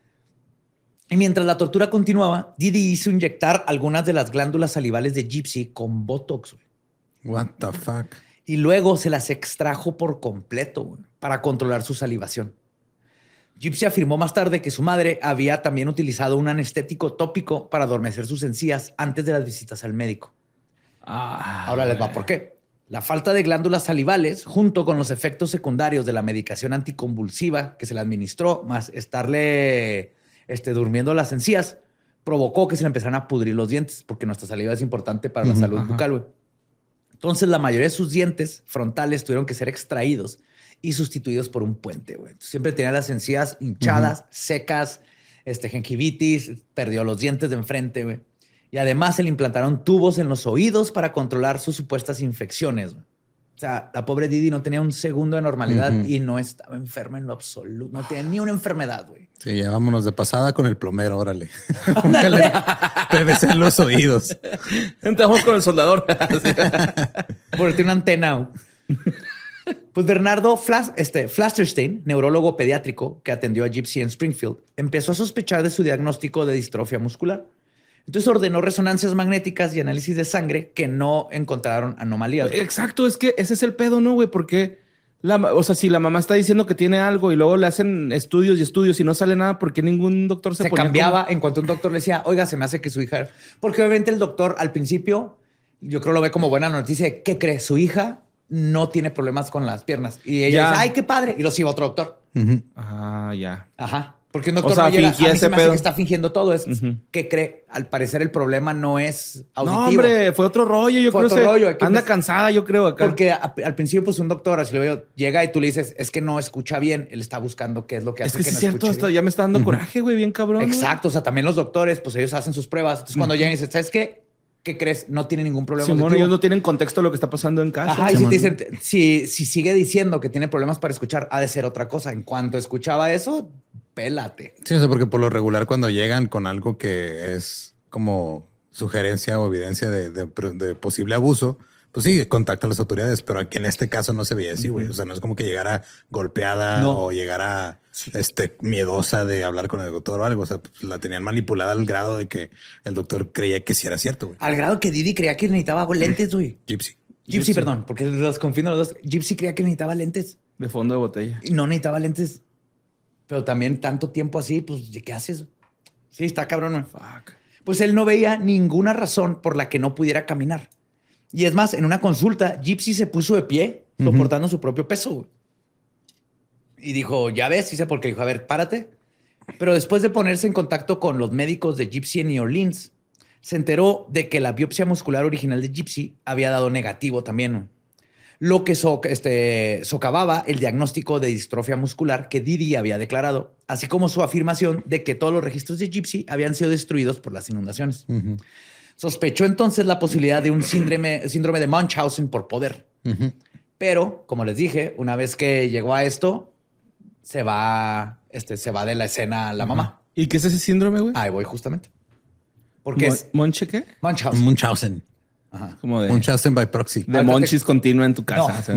Y mientras la tortura continuaba, Didi hizo inyectar algunas de las glándulas salivales de Gypsy con Botox. What the fuck? Y luego se las extrajo por completo, güey, para controlar su salivación. Gypsy afirmó más tarde que su madre había también utilizado un anestético tópico para adormecer sus encías antes de las visitas al médico. Ah, Ahora les va por qué. La falta de glándulas salivales, junto con los efectos secundarios de la medicación anticonvulsiva que se le administró, más estarle... Este, durmiendo las encías, provocó que se le empezaran a pudrir los dientes, porque nuestra saliva es importante para la uh -huh, salud ajá. bucal, güey. Entonces, la mayoría de sus dientes frontales tuvieron que ser extraídos y sustituidos por un puente, güey. Siempre tenía las encías hinchadas, uh -huh. secas, este, gingivitis, perdió los dientes de enfrente, güey. Y además se le implantaron tubos en los oídos para controlar sus supuestas infecciones, güey. O sea, la pobre Didi no tenía un segundo de normalidad uh -huh. y no estaba enferma en lo absoluto. No tenía ni una enfermedad, güey. Sí, ya vámonos de pasada con el plomero, órale. P V C en los oídos. Entramos con el soldador. Porque tiene una antena. Pues Bernardo Flas este, Flasterstein, neurólogo pediátrico que atendió a Gypsy en Springfield, empezó a sospechar de su diagnóstico de distrofia muscular. Entonces ordenó resonancias magnéticas y análisis de sangre que no encontraron anomalías. Exacto, es que ese es el pedo, ¿no, güey? Porque, la, o sea, si la mamá está diciendo que tiene algo y luego le hacen estudios y estudios y no sale nada, ¿por qué ningún doctor se, se ponía cambiaba como... en cuanto un doctor le decía, oiga, se me hace que su hija... Porque obviamente el doctor al principio, yo creo lo ve como buena noticia. ¿Qué cree? Su hija no tiene problemas con las piernas. Y ella ya. dice, ay, qué padre. Y lo sigue otro doctor. Uh-huh. Ah, ya. Ajá. Porque un doctor o sea, no llega, fingía a mí ese se me hace pedo. que está fingiendo todo. Es Uh-huh. que cree, al parecer el problema no es auditivo. No, hombre, fue otro rollo. Yo fue creo otro que rollo. anda me... cansada, yo creo, acá. Porque a, al principio, pues un doctor, así lo veo, llega y tú le dices, es que no escucha bien. Él está buscando qué es lo que hace es que, que sí no es cierto, escuche hasta bien. ya me está dando Uh-huh. coraje, güey, bien cabrón. Exacto. Güey. O sea, también los doctores, pues ellos hacen sus pruebas. Entonces, cuando uh-huh. llegan y dicen, ¿sabes qué? ¿Qué crees? No tiene ningún problema. Simón, ellos no tienen contexto de lo que está pasando en casa. Ajá, y si, te dicen, si, si sigue diciendo que tiene problemas para escuchar, ha de ser otra cosa. En cuanto escuchaba eso, pélate. Sí, o sea, porque por lo regular cuando llegan con algo que es como sugerencia o evidencia de, de, de posible abuso, Pues sí, contacta a las autoridades, pero aquí en este caso no se veía así, güey. O sea, no es como que llegara golpeada No. o llegara este, miedosa de hablar con el doctor o algo. O sea, pues, la tenían manipulada al grado de que el doctor creía que sí era cierto, güey. Al grado que Didi creía que necesitaba lentes, güey. Gypsy. Gypsy, perdón, porque los confundo los dos. Gypsy creía que necesitaba lentes De fondo de botella. y no necesitaba lentes. Pero también tanto tiempo así, pues, ¿de qué haces? Sí, está cabrón, güey. Fuck. Pues él no veía ninguna razón por la que no pudiera caminar. Y es más, en una consulta, Gypsy se puso de pie, soportando su propio peso, güey. Y dijo, ya ves, dice, porque dijo, a ver, párate. Pero después de ponerse en contacto con los médicos de Gypsy en New Orleans, se enteró de que la biopsia muscular original de Gypsy había dado negativo también, güey. Lo que so, este, socavaba el diagnóstico de distrofia muscular que Didi había declarado, así como su afirmación de que todos los registros de Gypsy habían sido destruidos por las inundaciones. Uh-huh. Sospechó entonces la posibilidad de un síndrome, síndrome de Munchausen por poder. Uh-huh. Pero, como les dije, una vez que llegó a esto, se va, este, se va de la escena la mamá. ¿Y qué es ese síndrome, güey? Ahí voy justamente. Porque Mon- es ¿Monche qué? Munchausen. Munchausen. Ajá. Como de, Munchausen by proxy. de Ah, monchis continua en tu casa. No. O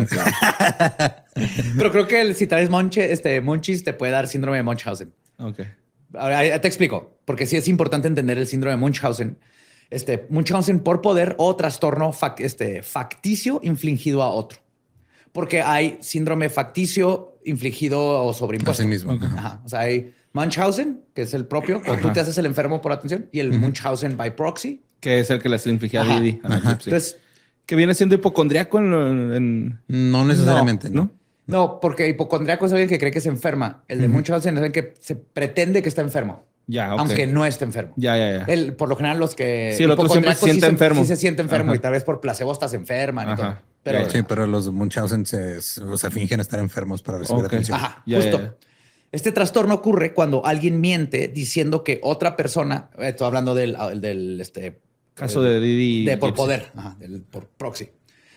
sea, Pero creo que el- si traes monche, este, monchis te puede dar síndrome de Munchausen. ok. Ahora ahí te explico, porque sí es importante entender el síndrome de Munchausen. Este, Munchausen por poder o trastorno fac- este, facticio infligido a otro. Porque hay síndrome facticio infligido o sobreimpuesto. Así mismo. Ok. Ajá. Ajá. O sea, hay Munchausen, que es el propio, cuando tú te haces el enfermo por atención, y el Munchausen by proxy. Que es el que les infligía a Ajá. Didi. a la Ajá. Gypsy. Entonces, Que viene siendo hipocondriaco en, lo- en- No necesariamente, ¿no? ¿no? no, porque hipocondriaco es alguien que cree que se enferma. El de Munchausen es alguien que se pretende que está enfermo, Ya, ok. aunque no esté enfermo. Ya, ya, ya. El, por lo general, los que. Sí, el otro siempre hipocondriacos se siente sí enfermo. Sí se siente enfermo Ajá. y tal vez por placebo estás enferman y Ajá. todo. Pero, Ya, ya. Sí, pero los Munchausen se, o sea, fingen estar enfermos para recibir Ok. atención. Ajá, Ya, justo. ya, ya. Este trastorno ocurre cuando alguien miente diciendo que otra persona, eh, estoy hablando del, del este, Caso de Didi. de por Gypsy. poder, ajá, del, por proxy.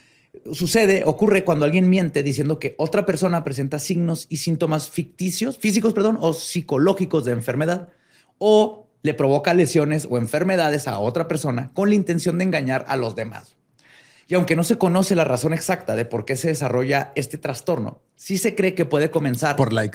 Sucede, ocurre cuando alguien miente diciendo que otra persona presenta signos y síntomas ficticios, físicos, perdón, o psicológicos de enfermedad, o le provoca lesiones o enfermedades a otra persona con la intención de engañar a los demás. Y aunque no se conoce la razón exacta de por qué se desarrolla este trastorno, sí se cree que puede comenzar Por likes.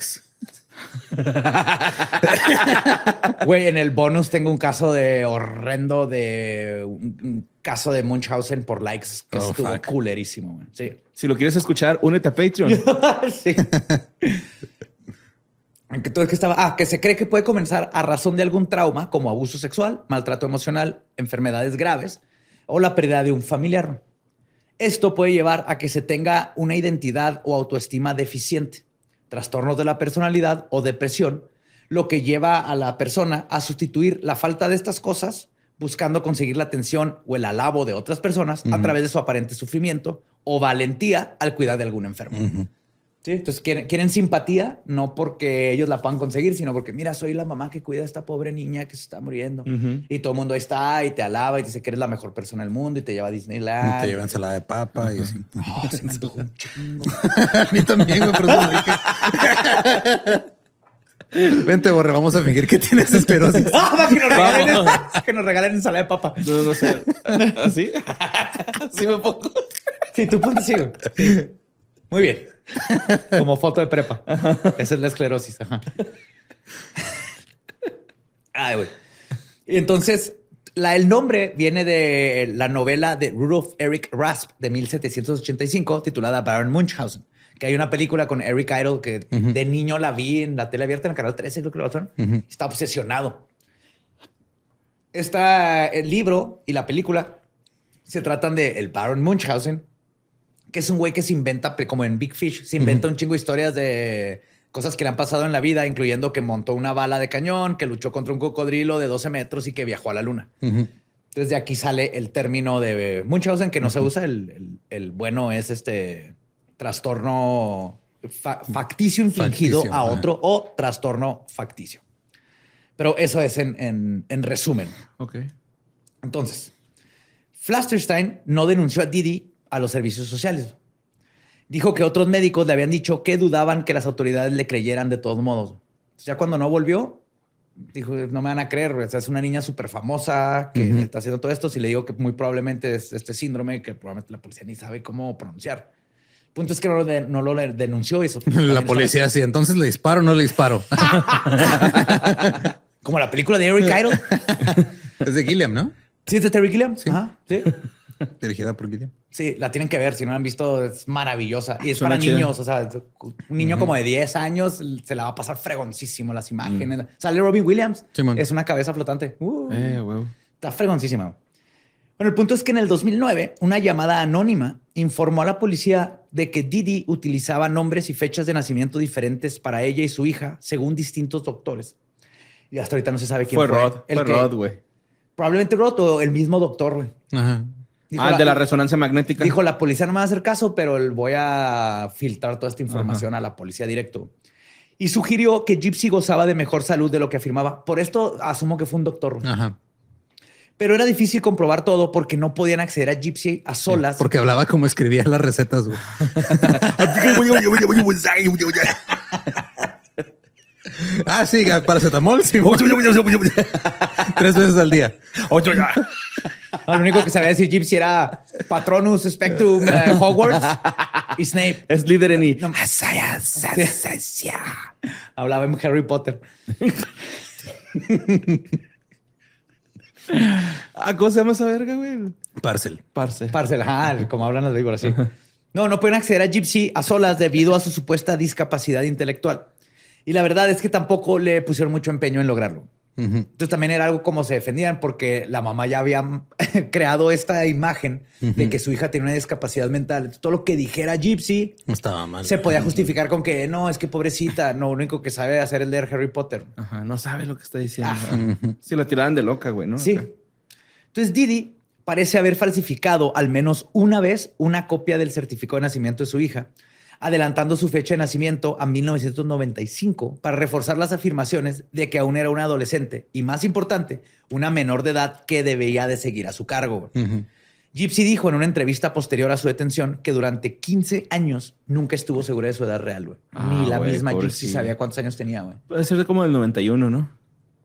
Güey, en el bonus tengo un caso de horrendo de un, un caso de Munchausen por likes que Oh, estuvo fuck. culerísimo. Güey. Sí. Si lo quieres escuchar, únete a Patreon. sí. Entonces, que estaba, ah, que se cree que puede comenzar a razón de algún trauma como abuso sexual, maltrato emocional, enfermedades graves o la pérdida de un familiar. Esto puede llevar a que se tenga una identidad o autoestima deficiente, trastornos de la personalidad o depresión, lo que lleva a la persona a sustituir la falta de estas cosas buscando conseguir la atención o el alabo de otras personas a través de su aparente sufrimiento o valentía al cuidar de algún enfermo. Ujú. ¿Sí? Entonces quieren, quieren simpatía, no porque ellos la puedan conseguir, sino porque, mira, soy la mamá que cuida a esta pobre niña que se está muriendo. Ujú. Y todo el mundo ahí está y te alaba y te dice que eres la mejor persona del mundo y te lleva a Y Disneyland. te llevan ensalada de papa y así. Oh, se me antojó un chingo. A mí también, güey, por eso lo dije. Vente, Borre, vamos a fingir que tienes esclerosis. ¡Ah, va, que nos regalen, que nos regalen ensalada de papa! No, no sé. ¿Así? Sí, me pongo. Sí, tú ponte sí, güey. Sí. Muy bien. Como foto de prepa. Esa es la esclerosis. Ajá. Ay, güey. Y entonces, la, el nombre viene de la novela de Rudolf Erich Rasp de mil setecientos ochenta y cinco, titulada Baron Munchausen, que hay una película con Eric Idle que Ujú. de niño la vi en la tele abierta en el canal trece, creo que lo pasaron. Ujú. Está obsesionado. Está el libro y la película se tratan de el Baron Munchausen, que es un güey que se inventa, pe- como en Big Fish, se inventa un chingo de historias de cosas que le han pasado en la vida, incluyendo que montó una bala de cañón, que luchó contra un cocodrilo de doce metros y que viajó a la luna. Ujú. Entonces de aquí sale el término de Munchausen, que no se usa. El, el- el bueno es este trastorno fa- facticio infligido Facticio, a ajá. otro o trastorno facticio. Pero eso es en, en- en resumen. Ok. Entonces, Flasterstein no denunció a Didi a los servicios sociales. Dijo que otros médicos le habían dicho que dudaban que las autoridades le creyeran de todos modos. Ya cuando no volvió, dijo, no me van a creer, o sea, es una niña súper famosa que Ujú. está haciendo todo esto. Si le digo que muy probablemente es este síndrome que probablemente la policía ni sabe cómo pronunciar. El punto es que no lo, de- no lo le- denunció eso. La policía así, entonces le disparo o no le disparo. Como la película de Eric Idle. Es de Gilliam, ¿no? ¿Sí es de Terry Gilliam? Ajá, sí. Dirigida por Gilliam. Sí, la tienen que ver. Si no la han visto, es maravillosa. Y es Suena para chida. niños. O sea, un niño como de diez años se la va a pasar fregoncísimo las imágenes. Sale Robin Williams. Simón. Es una cabeza flotante. Uh, Eh, güey. Está fregoncísima. Bueno, el punto es que en el dos mil nueve, una llamada anónima informó a la policía de que Didi utilizaba nombres y fechas de nacimiento diferentes para ella y su hija, según distintos doctores. Y hasta ahorita no se sabe quién Fue fue. Rod. el Fue que- Rod, güey. Probablemente Rod o el mismo doctor, güey. Ajá. Dijo Ah, de la resonancia magnética. Dijo, la policía no me va a hacer caso, pero voy a filtrar toda esta información a la policía directo. Y sugirió que Gypsy gozaba de mejor salud de lo que afirmaba. Por esto asumo que fue un doctor. Ajá. Pero era difícil comprobar todo porque no podían acceder a Gypsy a solas. Porque hablaba como escribía las recetas, güey. Ah, sí, paracetamol, sí. Tres veces al día. No, lo único que sabía decir Gypsy era Patronus, Spectrum, eh, Hogwarts y Snape. Es líder en I. No, hablaba en Harry Potter. Ah, ¿cómo se llama esa verga, güey? Parcel. Parce. Parcel, ajá, como hablan las víboras, sí. No, no pueden acceder a Gypsy a solas debido a su supuesta discapacidad intelectual. Y la verdad es que tampoco le pusieron mucho empeño en lograrlo. Ujú. Entonces también era algo como se defendían porque la mamá ya había creado esta imagen de que su hija tiene una discapacidad mental. Entonces, todo lo que dijera Gypsy No estaba mal. se podía justificar con que no, es que pobrecita, no, lo único que sabe hacer es leer Harry Potter. Ajá, no sabe lo que está diciendo. Ajá. Si la tiraban de loca, güey, ¿no? Sí. Acá. Entonces Didi parece haber falsificado al menos una vez una copia del certificado de nacimiento de su hija, adelantando su fecha de nacimiento a mil novecientos noventa y cinco para reforzar las afirmaciones de que aún era una adolescente y, más importante, una menor de edad que debía de seguir a su cargo. Ujú. Gypsy dijo en una entrevista posterior a su detención que durante quince años nunca estuvo segura de su edad real, güey. Ah, Ni la güey, misma Gypsy pobrecilla. sabía cuántos años tenía, güey. Puede ser de como del noventa y uno, ¿no?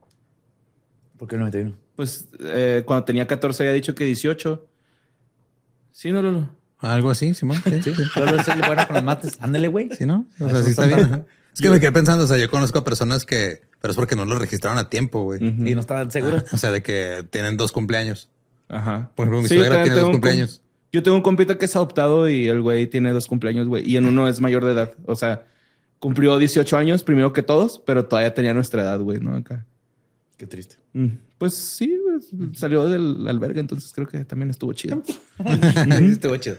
¿Por qué noventa y uno? Pues eh, cuando tenía catorce había dicho que dieciocho. Sí, no, no, no. Algo así, Simón. Sí, sí, sí. Solo es el bueno con los mates. Ándale, güey. Sí, ¿no? O sea, Eso sí está está bien. bien. Es que me quedé pensando, o sea, yo conozco a personas que, pero es porque no lo registraron a tiempo, güey. Ujú. Y no estaban seguros. O sea, de que tienen dos cumpleaños. Ajá. Por ejemplo, mi Sí, suegra también tiene tengo dos un com- cumpleaños. Yo tengo un compita que es adoptado y el güey tiene dos cumpleaños, güey. Y en uno es mayor de edad. O sea, cumplió dieciocho años primero que todos, pero todavía tenía nuestra edad, güey, ¿no? Acá. Qué triste. Mm, Pues sí, güey, salió del albergue, entonces creo que también estuvo chido. Estuvo chido.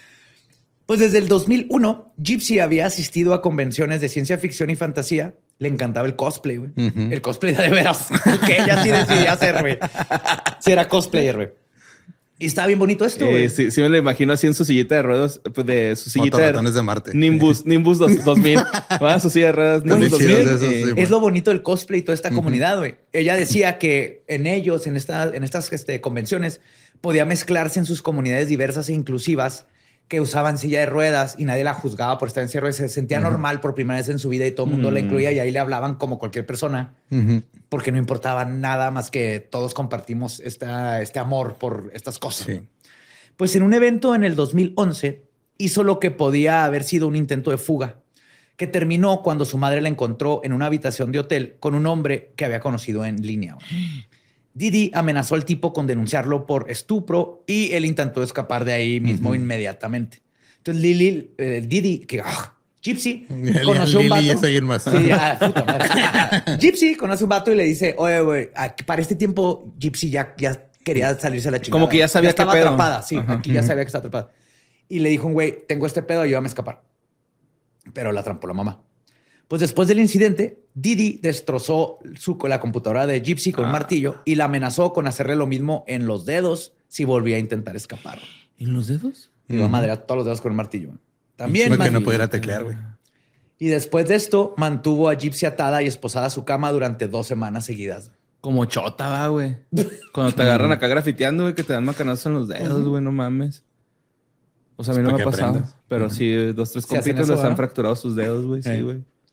Pues desde el dos mil uno, Gypsy había asistido a convenciones de ciencia ficción y fantasía. Le encantaba el cosplay, güey. Ujú. El cosplay de veras. Que ella sí decidía hacer, güey. Sí era cosplayer, güey. Y estaba bien bonito esto, güey. Eh, sí, sí me lo imagino así en su sillita de ruedas, pues, de su sillita Motorratones de de Marte. Nimbus, Nimbus dos- 2000. Va a su silla de ruedas Nimbus Están bien 2000. chidos esos, eh, sí, güey. Es lo bonito del cosplay y toda esta comunidad, güey. Ella decía que en ellos, en, esta, en estas este, convenciones, podía mezclarse en sus comunidades diversas e inclusivas que usaban silla de ruedas y nadie la juzgaba por estar en silla de ruedas. Se sentía normal por primera vez en su vida y todo el mundo la Mm. incluía y ahí le hablaban como cualquier persona Ujú. porque no importaba nada más que todos compartimos esta, este amor por estas cosas. Sí. Pues en un evento en el dos mil once hizo lo que podía haber sido un intento de fuga, que terminó cuando su madre la encontró en una habitación de hotel con un hombre que había conocido en línea. Didi amenazó al tipo con denunciarlo por estupro y él intentó escapar de ahí mismo Ujú. inmediatamente. Entonces Lili, eh, Didi, que ah, Gypsy, Lili- conoció un Lili vato. es alguien más. Sí, ah, puta madre. Gypsy conoce un vato y le dice, oye, güey, aquí- para este tiempo Gypsy ya, ya quería salirse a la chingada. Como que ya sabía qué estaba pedo. atrapada, sí, Ajá. aquí ya sabía que estaba atrapada. Y le dijo un güey, tengo este pedo, ayúdame a escapar. Pero la trampó la mamá. Pues después del incidente, Didi destrozó su, la computadora de Gypsy con un Ah. martillo y la amenazó con hacerle lo mismo en los dedos si volvía a intentar escapar. ¿En los dedos? Y iba a Ujú. madrear todos los dedos con un martillo. También, Encima que man- no pudiera teclear, güey. y después de esto, mantuvo a Gypsy atada y esposada a su cama durante dos semanas seguidas. Como chota, va, güey. Cuando te agarran acá grafiteando, güey, que te dan macanazos en los dedos, güey, no mames. O sea, a mí Es no para me ha que pasado. aprendas. Pero sí, dos, tres Sí hacen compitas eso, les han ¿verdad? fracturado sus dedos, güey. Sí, Eh. güey.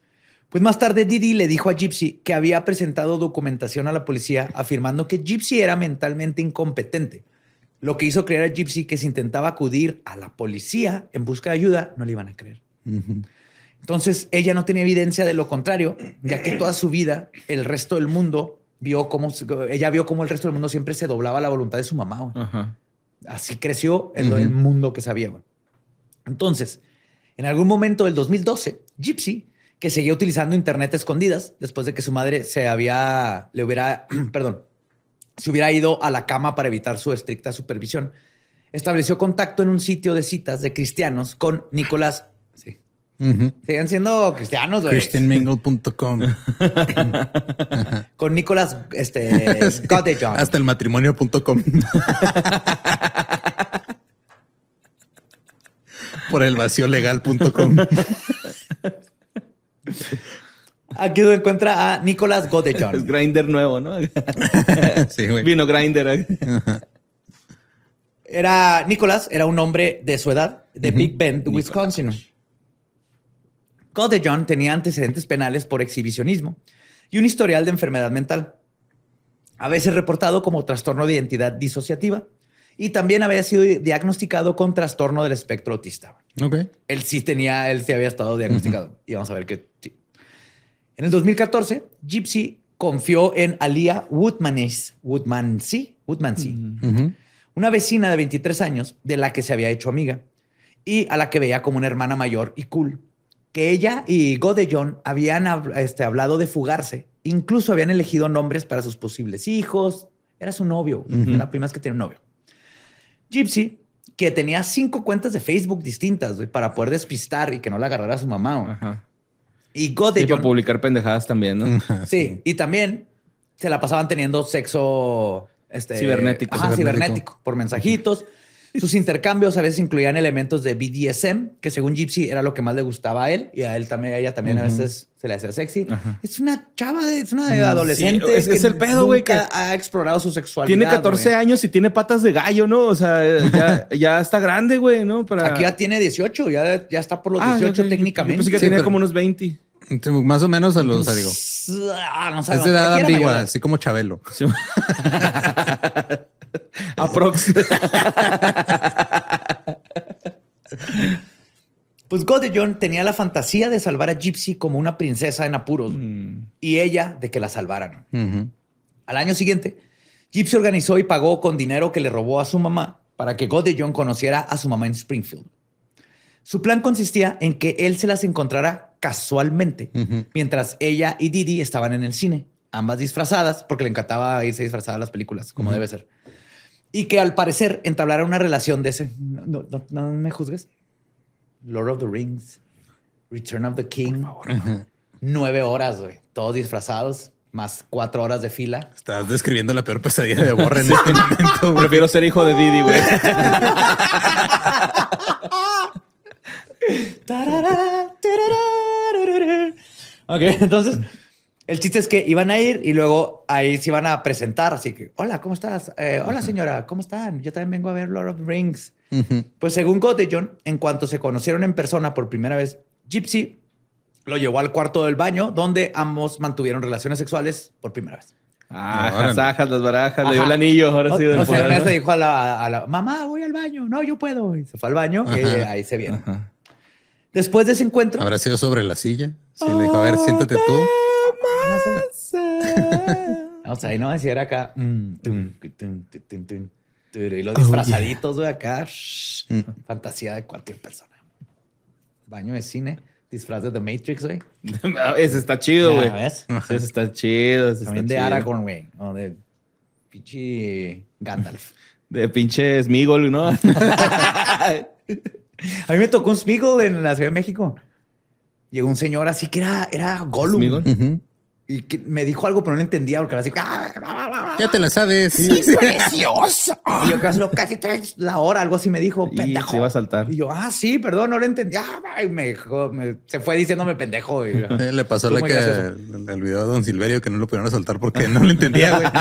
Pues más tarde Didi le dijo a Gypsy que había presentado documentación a la policía afirmando que Gypsy era mentalmente incompetente, lo que hizo creer a Gypsy que si intentaba acudir a la policía en busca de ayuda, no le iban a creer. Ujú. Entonces ella no tenía evidencia de lo contrario, ya que toda su vida el resto del mundo vio cómo ella vio cómo el resto del mundo siempre se doblaba a la voluntad de su mamá. Güey. Ajá. Así creció el, Ujú. el mundo que sabía. Güey. Entonces, en algún momento del dos mil doce, Gypsy, que seguía utilizando internet a escondidas después de que su madre se había, le hubiera, perdón, se hubiera ido a la cama para evitar su estricta supervisión, estableció contacto en un sitio de citas de cristianos con Nicolás. Sí. Ujú. Siguen siendo cristianos, güey. christian mingle punto com. Con Nicolás este, Godejohn. Hasta el matrimonio punto com. Por el vacío legal punto com. Aquí se encuentra a Nicolás Es Godejohn. Grindr nuevo, ¿no? Sí, güey. Vino Grindr. Era Nicolás, era un hombre de su edad, de Ujú. Big Bend, Wisconsin. Godejohn tenía antecedentes penales por exhibicionismo y un historial de enfermedad mental, a veces reportado como trastorno de identidad disociativa, y también había sido diagnosticado con trastorno del espectro autista. Ok. Él sí tenía, él sí había estado diagnosticado. Y vamos a ver que sí. En el dos mil catorce, Gypsy confió en Alia Woodmansey, Woodmansey, Woodmansey, Ujú. una vecina de veintitrés años de la que se había hecho amiga y a la que veía como una hermana mayor y cool. Que ella y Godejohn habían hab- este, hablado de fugarse. Incluso habían elegido nombres para sus posibles hijos. Era su novio. Ujú. La primera vez que tenía un novio. Gypsy, que tenía cinco cuentas de Facebook distintas, güey, para poder despistar y que no la agarrara su mamá. güey. Ajá. Y Y para Godejohn, publicar pendejadas también, ¿no? Ajá, sí, y también se la pasaban teniendo sexo este, Cibernético. ajá, Cibernético. cibernético, por mensajitos. Sus intercambios a veces incluían elementos de B D S M, que según Gypsy era lo que más le gustaba a él y a él también, a ella también a Ujú. veces se le hacía sexy. Ajá. Es una chava, de- es una adolescente. Sí, es- es que el pedo, güey, nunca que ha explorado su sexualidad. Tiene catorce güey. años y tiene patas de gallo, ¿no? O sea, ya, ya está grande, güey, ¿no? Para... Aquí ya tiene dieciocho, ya, ya está por los Ah, dieciocho ok. técnicamente. Yo pensé que Sí, tenía pero- como unos veinte. Entonces, más o menos a los, o sea, digo, Ah, no es sabemos. de edad Aquí era ambigua, mayor. así como Chabelo. Sí. Aprox. Pues Godejohn tenía la fantasía de salvar a Gypsy como una princesa en apuros Mm. y ella de que la salvaran. Ujú. Al año siguiente, Gypsy organizó y pagó con dinero que le robó a su mamá para que Godejohn conociera a su mamá en Springfield. Su plan consistía en que él se las encontrara casualmente Ujú. mientras ella y Didi estaban en el cine, ambas disfrazadas, porque le encantaba irse disfrazada a las películas, como Ujú. debe ser. Y que al parecer entablaron una relación de ese. No, no- no- no me juzgues. Lord of the Rings, Return of the King. Ajá. Nueve horas, güey. Todos disfrazados, más cuatro horas de fila. Estás describiendo la peor pesadilla de Borre en este momento, güey. Prefiero ser hijo de Didi, güey. Tarara, tarara. Ok, entonces el chiste es que iban a ir y luego ahí se iban a presentar. Así que, hola, ¿cómo estás? Eh, hola, señora, ¿cómo están? Yo también vengo a ver Lord of the Rings. Ujú. Pues según Godejohn, en cuanto se conocieron en persona por primera vez, Gypsy lo llevó al cuarto del baño donde ambos mantuvieron relaciones sexuales por primera vez. Ah, Órale. las ajas, las barajas, le dio Ajá. el anillo. Ahora sí, O, del o sea, poder, una vez ¿no? le dijo a la, a la mamá, voy al baño. No, yo puedo. Y se fue al baño y Ajá. ahí se vieron. Ajá. Después de ese encuentro, ¿Habrá sido sobre la silla? Sí, le dijo, a ver, siéntate tú. o sea, ahí no decía era acá. mm, tum, tum, tum, tum, tum, tum, y los disfrazaditos, güey, acá. shh, Mm. Fantasía de cualquier persona. Baño de cine, disfraz de The Matrix, güey. Ese está chido, Ya güey. ves. Ese está chido. Ese También está de chido. Aragorn, güey. O de pinche Gandalf. De pinche Smigol, ¿no? A mí me tocó un Smeagol en la Ciudad de México. Llegó un señor así que era, era Gollum. ¿Smeagol? Ujú. Y que me dijo algo, pero no le entendía porque era así. "Ah, Ya te la sabes. ¡Precioso! Y yo casi, casi traes la hora, algo así me dijo, Y pendejo. se iba a saltar. Y yo, ah, sí, perdón, no lo entendía. Ay, me, dejó- me- se fue diciéndome pendejo. Y, Eh, Le pasó Fue la muy que gracioso. el, el video de Don Silverio que no lo pudieron soltar porque no lo entendía, güey.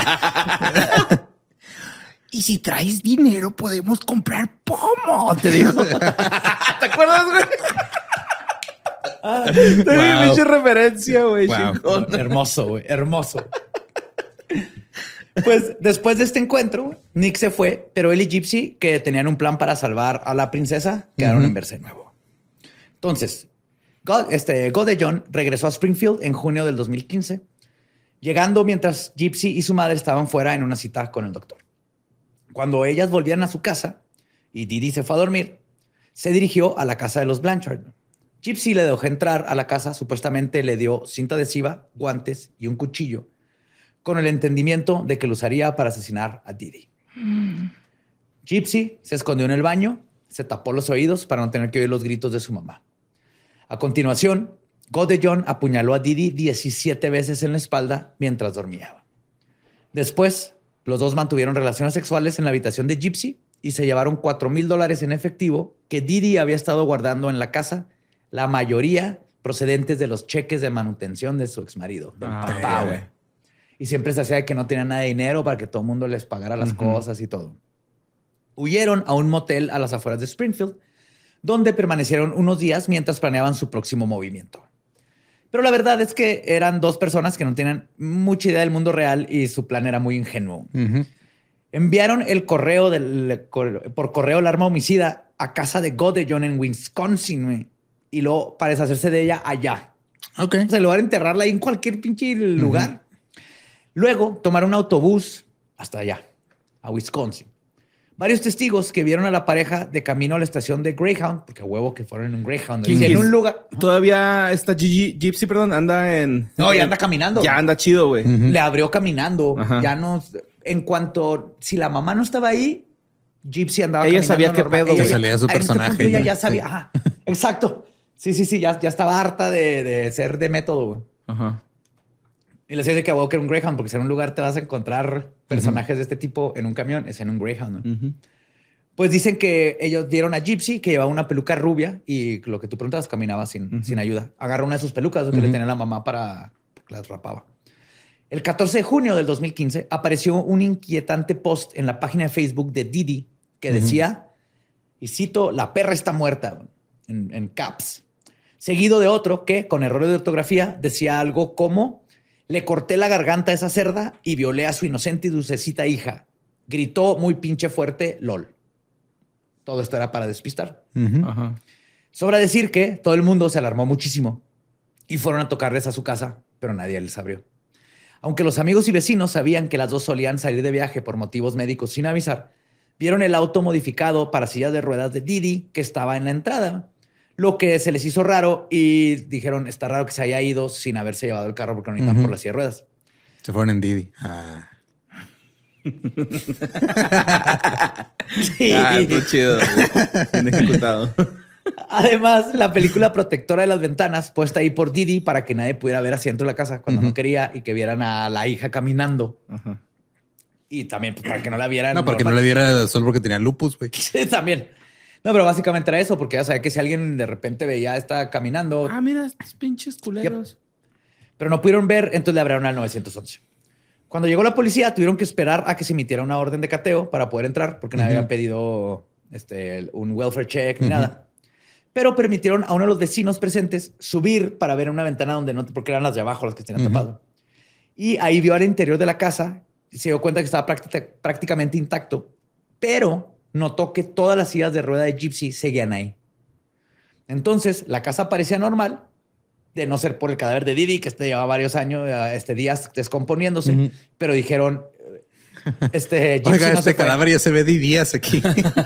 y si traes dinero, podemos comprar pomo, te digo. ¿Te acuerdas, güey? Wow. Mucha referencia, güey. Wow. Hermoso, güey. Hermoso. Pues después de este encuentro, Nick se fue, pero él y Gypsy, que tenían un plan para salvar a la princesa, quedaron uh-huh. en verse de nuevo. Entonces, God, este, Godejohn regresó a Springfield en junio del dos mil quince, llegando mientras Gypsy y su madre estaban fuera en una cita con el doctor. Cuando ellas volvían a su casa y Didi se fue a dormir, se dirigió a la casa de los Blanchard. Gypsy le dejó entrar a la casa, supuestamente le dio cinta adhesiva, guantes y un cuchillo, con el entendimiento de que lo usaría para asesinar a Didi. Mm. Gypsy se escondió en el baño, se tapó los oídos para no tener que oír los gritos de su mamá. A continuación, Godejohn apuñaló a Didi diecisiete veces en la espalda mientras dormía. Después, los dos mantuvieron relaciones sexuales en la habitación de Gypsy y se llevaron cuatro mil dólares en efectivo que Didi había estado guardando en la casa, la mayoría procedentes de los cheques de manutención de su exmarido, del Ah, papá, güey. Y siempre se hacía de que no tenían nada de dinero para que todo el mundo les pagara las uh-huh. cosas y todo. Huyeron a un motel a las afueras de Springfield, donde permanecieron unos días mientras planeaban su próximo movimiento. Pero la verdad es que eran dos personas que no tenían mucha idea del mundo real y su plan era muy ingenuo. Uh-huh. Enviaron el correo del, por correo el arma homicida a casa de Godejohn en Wisconsin, güey, y luego para deshacerse de ella allá. Ok. O sea, en lugar de enterrarla ahí en cualquier pinche lugar. Uh-huh. Luego tomaron un autobús hasta allá, a Wisconsin. Varios testigos que vieron a la pareja de camino a la estación de Greyhound, porque a huevo que fueron en un Greyhound. Y en un lugar... Todavía esta Gigi, Gypsy, perdón, anda en... No, ya anda caminando. Ya anda chido, güey. Uh-huh. Le abrió caminando. Ajá. Ya no... En cuanto... Si la mamá no estaba ahí, Gypsy andaba ella caminando. Ella sabía qué pedo. Ella salía su personaje. Ella ya sabía. Ajá. Exacto. Sí, sí, sí. Ya, ya estaba harta de, de ser de método, güey. Ajá. Y les decía que a huevo que era un Greyhound, porque si en un lugar te vas a encontrar personajes uh-huh. de este tipo en un camión, es en un Greyhound, ¿no? Uh-huh. Pues dicen que ellos dieron a Gypsy, que llevaba una peluca rubia y lo que tú preguntabas, caminaba sin, uh-huh. sin ayuda. Agarró una de sus pelucas que uh-huh. le tenía la mamá para que las rapaba. El catorce de junio del dos mil quince apareció un inquietante post en la página de Facebook de Didi que decía, uh-huh. y cito, la perra está muerta, en, en caps. Seguido de otro que, con errores de ortografía, decía algo como, le corté la garganta a esa cerda y violé a su inocente y dulcecita hija. Gritó muy pinche fuerte, lol. Todo esto era para despistar. Uh-huh. Ajá. Sobra decir que todo el mundo se alarmó muchísimo y fueron a tocarles a su casa, pero nadie les abrió. Aunque los amigos y vecinos sabían que las dos solían salir de viaje por motivos médicos sin avisar, vieron el auto modificado para sillas de ruedas de Didi que estaba en la entrada, lo que se les hizo raro y dijeron, está raro que se haya ido sin haberse llevado el carro porque no iban uh-huh. por la silla de ruedas. Se fueron en Didi. Ah. Sí. Ah, qué chido. Bien ejecutado. Además, la película protectora de las ventanas puesta ahí por Didi para que nadie pudiera ver hacia dentro de la casa cuando uh-huh. no quería y que vieran a la hija caminando. Uh-huh. Y también pues, para que no la vieran. No, para que no la viera solo porque tenía lupus, güey. Sí, también. No, pero básicamente era eso, porque ya sabía que si alguien de repente veía esta caminando. Ah, mira, estos pinches culeros. Yep. Pero no pudieron ver, entonces le abrieron al nueve once. Cuando llegó la policía, tuvieron que esperar a que se emitiera una orden de cateo para poder entrar, porque uh-huh. nadie había pedido este, un welfare check ni uh-huh. nada. Pero permitieron a uno de los vecinos presentes subir para ver una ventana donde no, porque eran las de abajo las que tenían uh-huh. tapado. Y ahí vio al interior de la casa y se dio cuenta que estaba práctica, prácticamente intacto, pero notó que todas las sillas de rueda de Gypsy seguían ahí. Entonces, la casa parecía normal, de no ser por el cadáver de Didi, que este llevaba varios años, este, días descomponiéndose, uh-huh. pero dijeron, este, Gypsy Oiga, no este cadáver ya se ve de días aquí.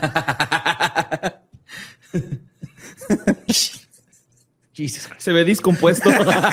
Jesus. Se ve discompuesto.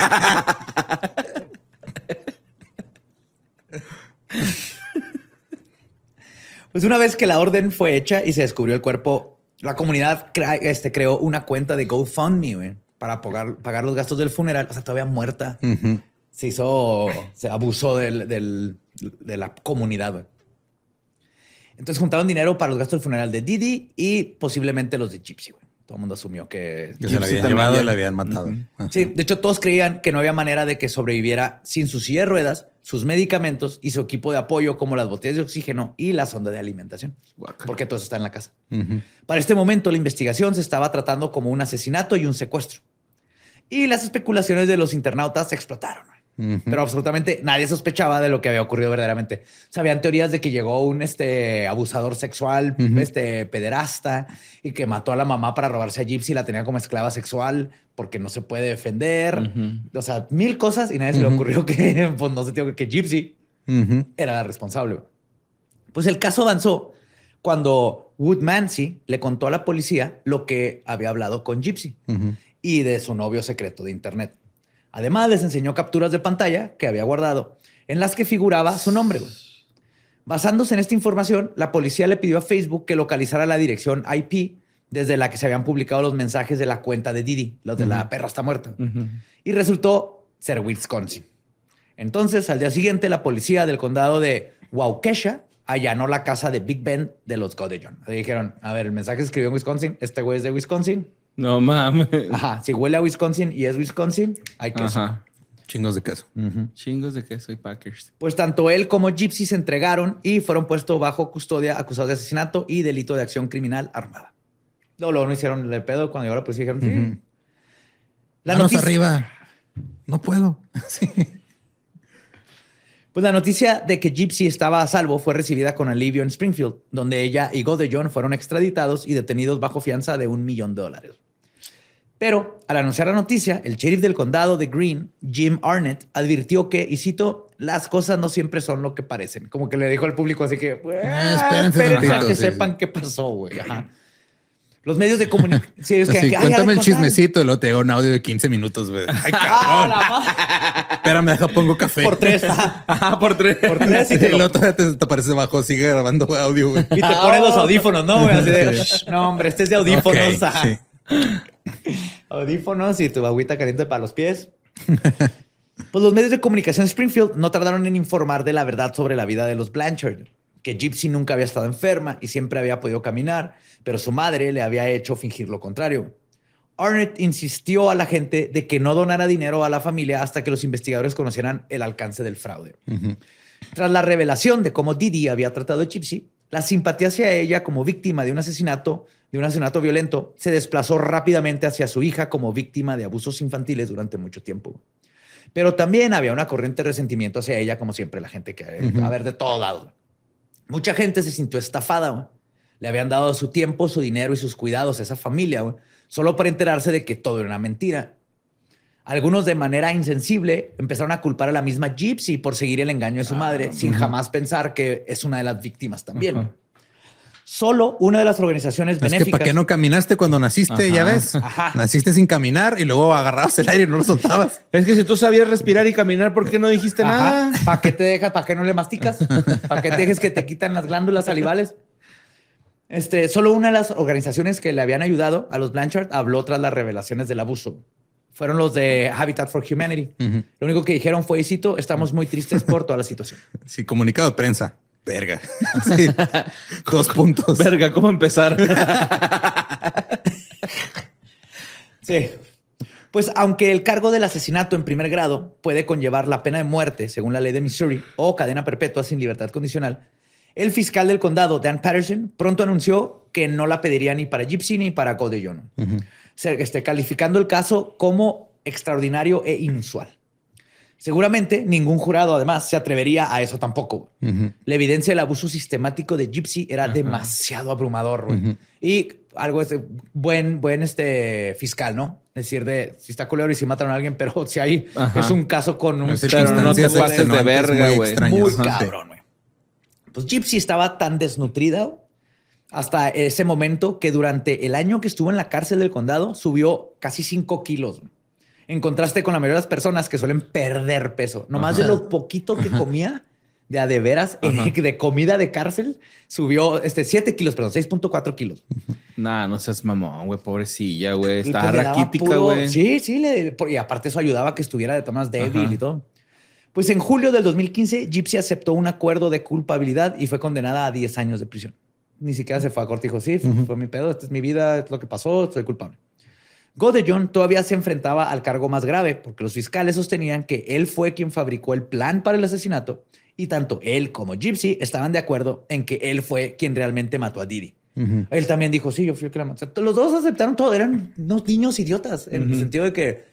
Pues una vez que la orden fue hecha y se descubrió el cuerpo, la comunidad cre- este, creó una cuenta de GoFundMe, güey, para pagar, pagar los gastos del funeral. O sea, todavía muerta. Uh-huh. Se hizo, se abusó del, del, de la comunidad, güey. Entonces juntaron dinero para los gastos del funeral de Didi y posiblemente los de Gypsy, güey. Todo el mundo asumió que... Que se la habían llevado y la habían matado. Uh-huh. Sí, de hecho todos creían que no había manera de que sobreviviera sin su silla de ruedas, sus medicamentos y su equipo de apoyo como las botellas de oxígeno y la sonda de alimentación. Guaca. Porque todo eso está en la casa. Uh-huh. Para este momento la investigación se estaba tratando como un asesinato y un secuestro. Y las especulaciones de los internautas explotaron. Uh-huh. Pero absolutamente nadie sospechaba de lo que había ocurrido verdaderamente. O sea, habían teorías de que llegó un este, abusador sexual, uh-huh. este, pederasta, y que mató a la mamá para robarse a Gypsy, la tenía como esclava sexual porque no se puede defender. Uh-huh. O sea, mil cosas y nadie uh-huh. se le ocurrió que, pues, no se dijo que Gypsy uh-huh. era la responsable. Pues el caso avanzó cuando Wood Mancy le contó a la policía lo que había hablado con Gypsy uh-huh. y de su novio secreto de internet. Además, les enseñó capturas de pantalla que había guardado en las que figuraba su nombre. Basándose en esta información, la policía le pidió a Facebook que localizara la dirección I P desde la que se habían publicado los mensajes de la cuenta de Didi, los de uh-huh. la perra está muerta. Uh-huh. Y resultó ser Wisconsin. Entonces, al día siguiente, la policía del condado de Waukesha allanó la casa de Big Ben de los Godejohn. Le dijeron, a ver, el mensaje se escribió en Wisconsin, este güey es de Wisconsin. No mames. Ajá. Si huele a Wisconsin y es Wisconsin, hay queso. Ajá. Chingos de queso. Uh-huh. Chingos de queso y Packers. Pues tanto él como Gypsy se entregaron y fueron puestos bajo custodia, acusados de asesinato y delito de acción criminal armada. No, luego no hicieron el pedo cuando ahora pues dijeron, uh-huh. sí. La Manos noticia... arriba. No puedo. Sí. Pues la noticia de que Gypsy estaba a salvo fue recibida con alivio en Springfield, donde ella y Godejohn fueron extraditados y detenidos bajo fianza de un millón de dólares. Pero al anunciar la noticia, el sheriff del condado de Greene, Jim Arnett, advirtió que, y cito, las cosas no siempre son lo que parecen. Como que le dijo al público así que, ah, espérense, espérense a que sí, sepan sí. qué pasó, güey. Ajá. Los medios de comunicación... Sí, que, cuéntame el chismecito, lo te hago un audio de quince minutos, güey. Ay, cabrón. Espérame, deja, pongo café. Por tres. Ajá, por tres. Por tres. Y te, lo... te, te aparece abajo, sigue grabando audio, güey. Y te pones los audífonos, ¿no, güey? Así de, no, hombre, este es de audífonos. Okay, sí. Audífonos y tu agüita caliente para los pies. Pues los medios de comunicación de Springfield no tardaron en informar de la verdad sobre la vida de los Blanchard, que Gypsy nunca había estado enferma y siempre había podido caminar, pero su madre le había hecho fingir lo contrario. Arnett insistió a la gente de que no donara dinero a la familia hasta que los investigadores conocieran el alcance del fraude. Uh-huh. Tras la revelación de cómo Didi había tratado a Gypsy, la simpatía hacia ella como víctima de un asesinato, de un asesinato violento, se desplazó rápidamente hacia su hija como víctima de abusos infantiles durante mucho tiempo. Pero también había una corriente de resentimiento hacia ella, como siempre, la gente que uh-huh. a ver de todo lado. Mucha gente se sintió estafada, ¿no? Le habían dado su tiempo, su dinero y sus cuidados a esa familia, ¿no? Solo para enterarse de que todo era una mentira. Algunos, de manera insensible, empezaron a culpar a la misma Gypsy por seguir el engaño de su madre, ah, sin uh-huh. jamás pensar que es una de las víctimas también. Uh-huh. Solo una de las organizaciones es benéficas... que ¿para qué no caminaste cuando naciste? Ajá. Ya ves. Ajá. Naciste sin caminar y luego agarrabas el aire y no lo soltabas. Es que si tú sabías respirar y caminar, ¿por qué no dijiste Ajá. nada? ¿Para qué te dejas? ¿Para qué no le masticas? ¿Para qué te dejes que te quitan las glándulas salivales? Este, solo una de las organizaciones que le habían ayudado a los Blanchard habló tras las revelaciones del abuso. Fueron los de Habitat for Humanity. Uh-huh. Lo único que dijeron fue, y cito, estamos muy tristes por toda la situación. Sí, comunicado de prensa. Verga. Sí. Dos puntos. Verga, ¿cómo empezar? Sí. Pues aunque el cargo del asesinato en primer grado puede conllevar la pena de muerte, según la ley de Missouri, o cadena perpetua sin libertad condicional, el fiscal del condado, Dan Patterson, pronto anunció que no la pediría ni para Gypsy ni para Godejohn, uh-huh. este, calificando el caso como extraordinario e inusual. Seguramente ningún jurado, además, se atrevería a eso tampoco. Uh-huh. La evidencia del abuso sistemático de Gypsy era uh-huh. demasiado abrumador. Uh-huh. Y algo es buen, buen este, fiscal, ¿no? Es decir, de si está culero y si mataron a alguien, pero si hay uh-huh. es un caso con un... Pero no te pases de verga, güey. Muy, muy cabrón, güey. Pues Gypsy estaba tan desnutrida hasta ese momento que durante el año que estuvo en la cárcel del condado subió casi cinco kilos. En contraste con la mayoría de las personas que suelen perder peso. Nomás Ajá. de lo poquito que comía, de a de veras, eh, de comida de cárcel, subió este, siete kilos, perdón, seis punto cuatro kilos. Nah, no seas mamón, güey, pobrecilla, güey. Estaba pues raquítica, güey. Sí, sí, le, y aparte eso ayudaba a que estuviera de todas débil Ajá. y todo. Pues en julio del dos mil quince, Gypsy aceptó un acuerdo de culpabilidad y fue condenada a diez años de prisión. Ni siquiera se fue a corte y dijo, sí, uh-huh. fue mi pedo, esta es mi vida, es lo que pasó, soy culpable. Godejohn todavía se enfrentaba al cargo más grave porque los fiscales sostenían que él fue quien fabricó el plan para el asesinato y tanto él como Gypsy estaban de acuerdo en que él fue quien realmente mató a Didi. Uh-huh. Él también dijo, sí, yo fui el que la maté. Los dos aceptaron todo, eran unos niños idiotas en uh-huh. el sentido de que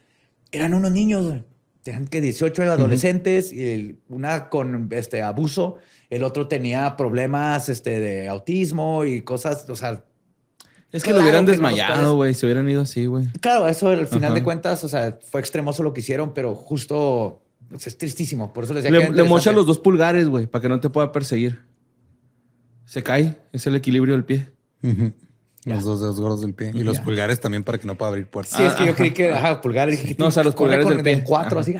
eran unos niños, güey. Tenían que dieciocho adolescentes, y el- una con este abuso, el otro tenía problemas este, de autismo y cosas, o sea, Es que claro lo hubieran que no los desmayado, puedes- güey. Se hubieran ido así, güey. claro, eso al final Ajá. de cuentas, o sea, fue extremoso lo que hicieron, pero justo pues, es tristísimo. Por eso les decía Le, que era le mocha interesante. los dos pulgares, güey, para que no te pueda perseguir. Se cae. Es el equilibrio del pie. Ujú. Ya. Los dos dedos gordos del pie. Y los Ya. pulgares también para que no pueda abrir puertas. Sí, es Ah, que yo ajá, creí que, ajá. ajá, pulgares. Dije, No, o sea, los corre pulgares con del pie. en cuatro, Ajá. así.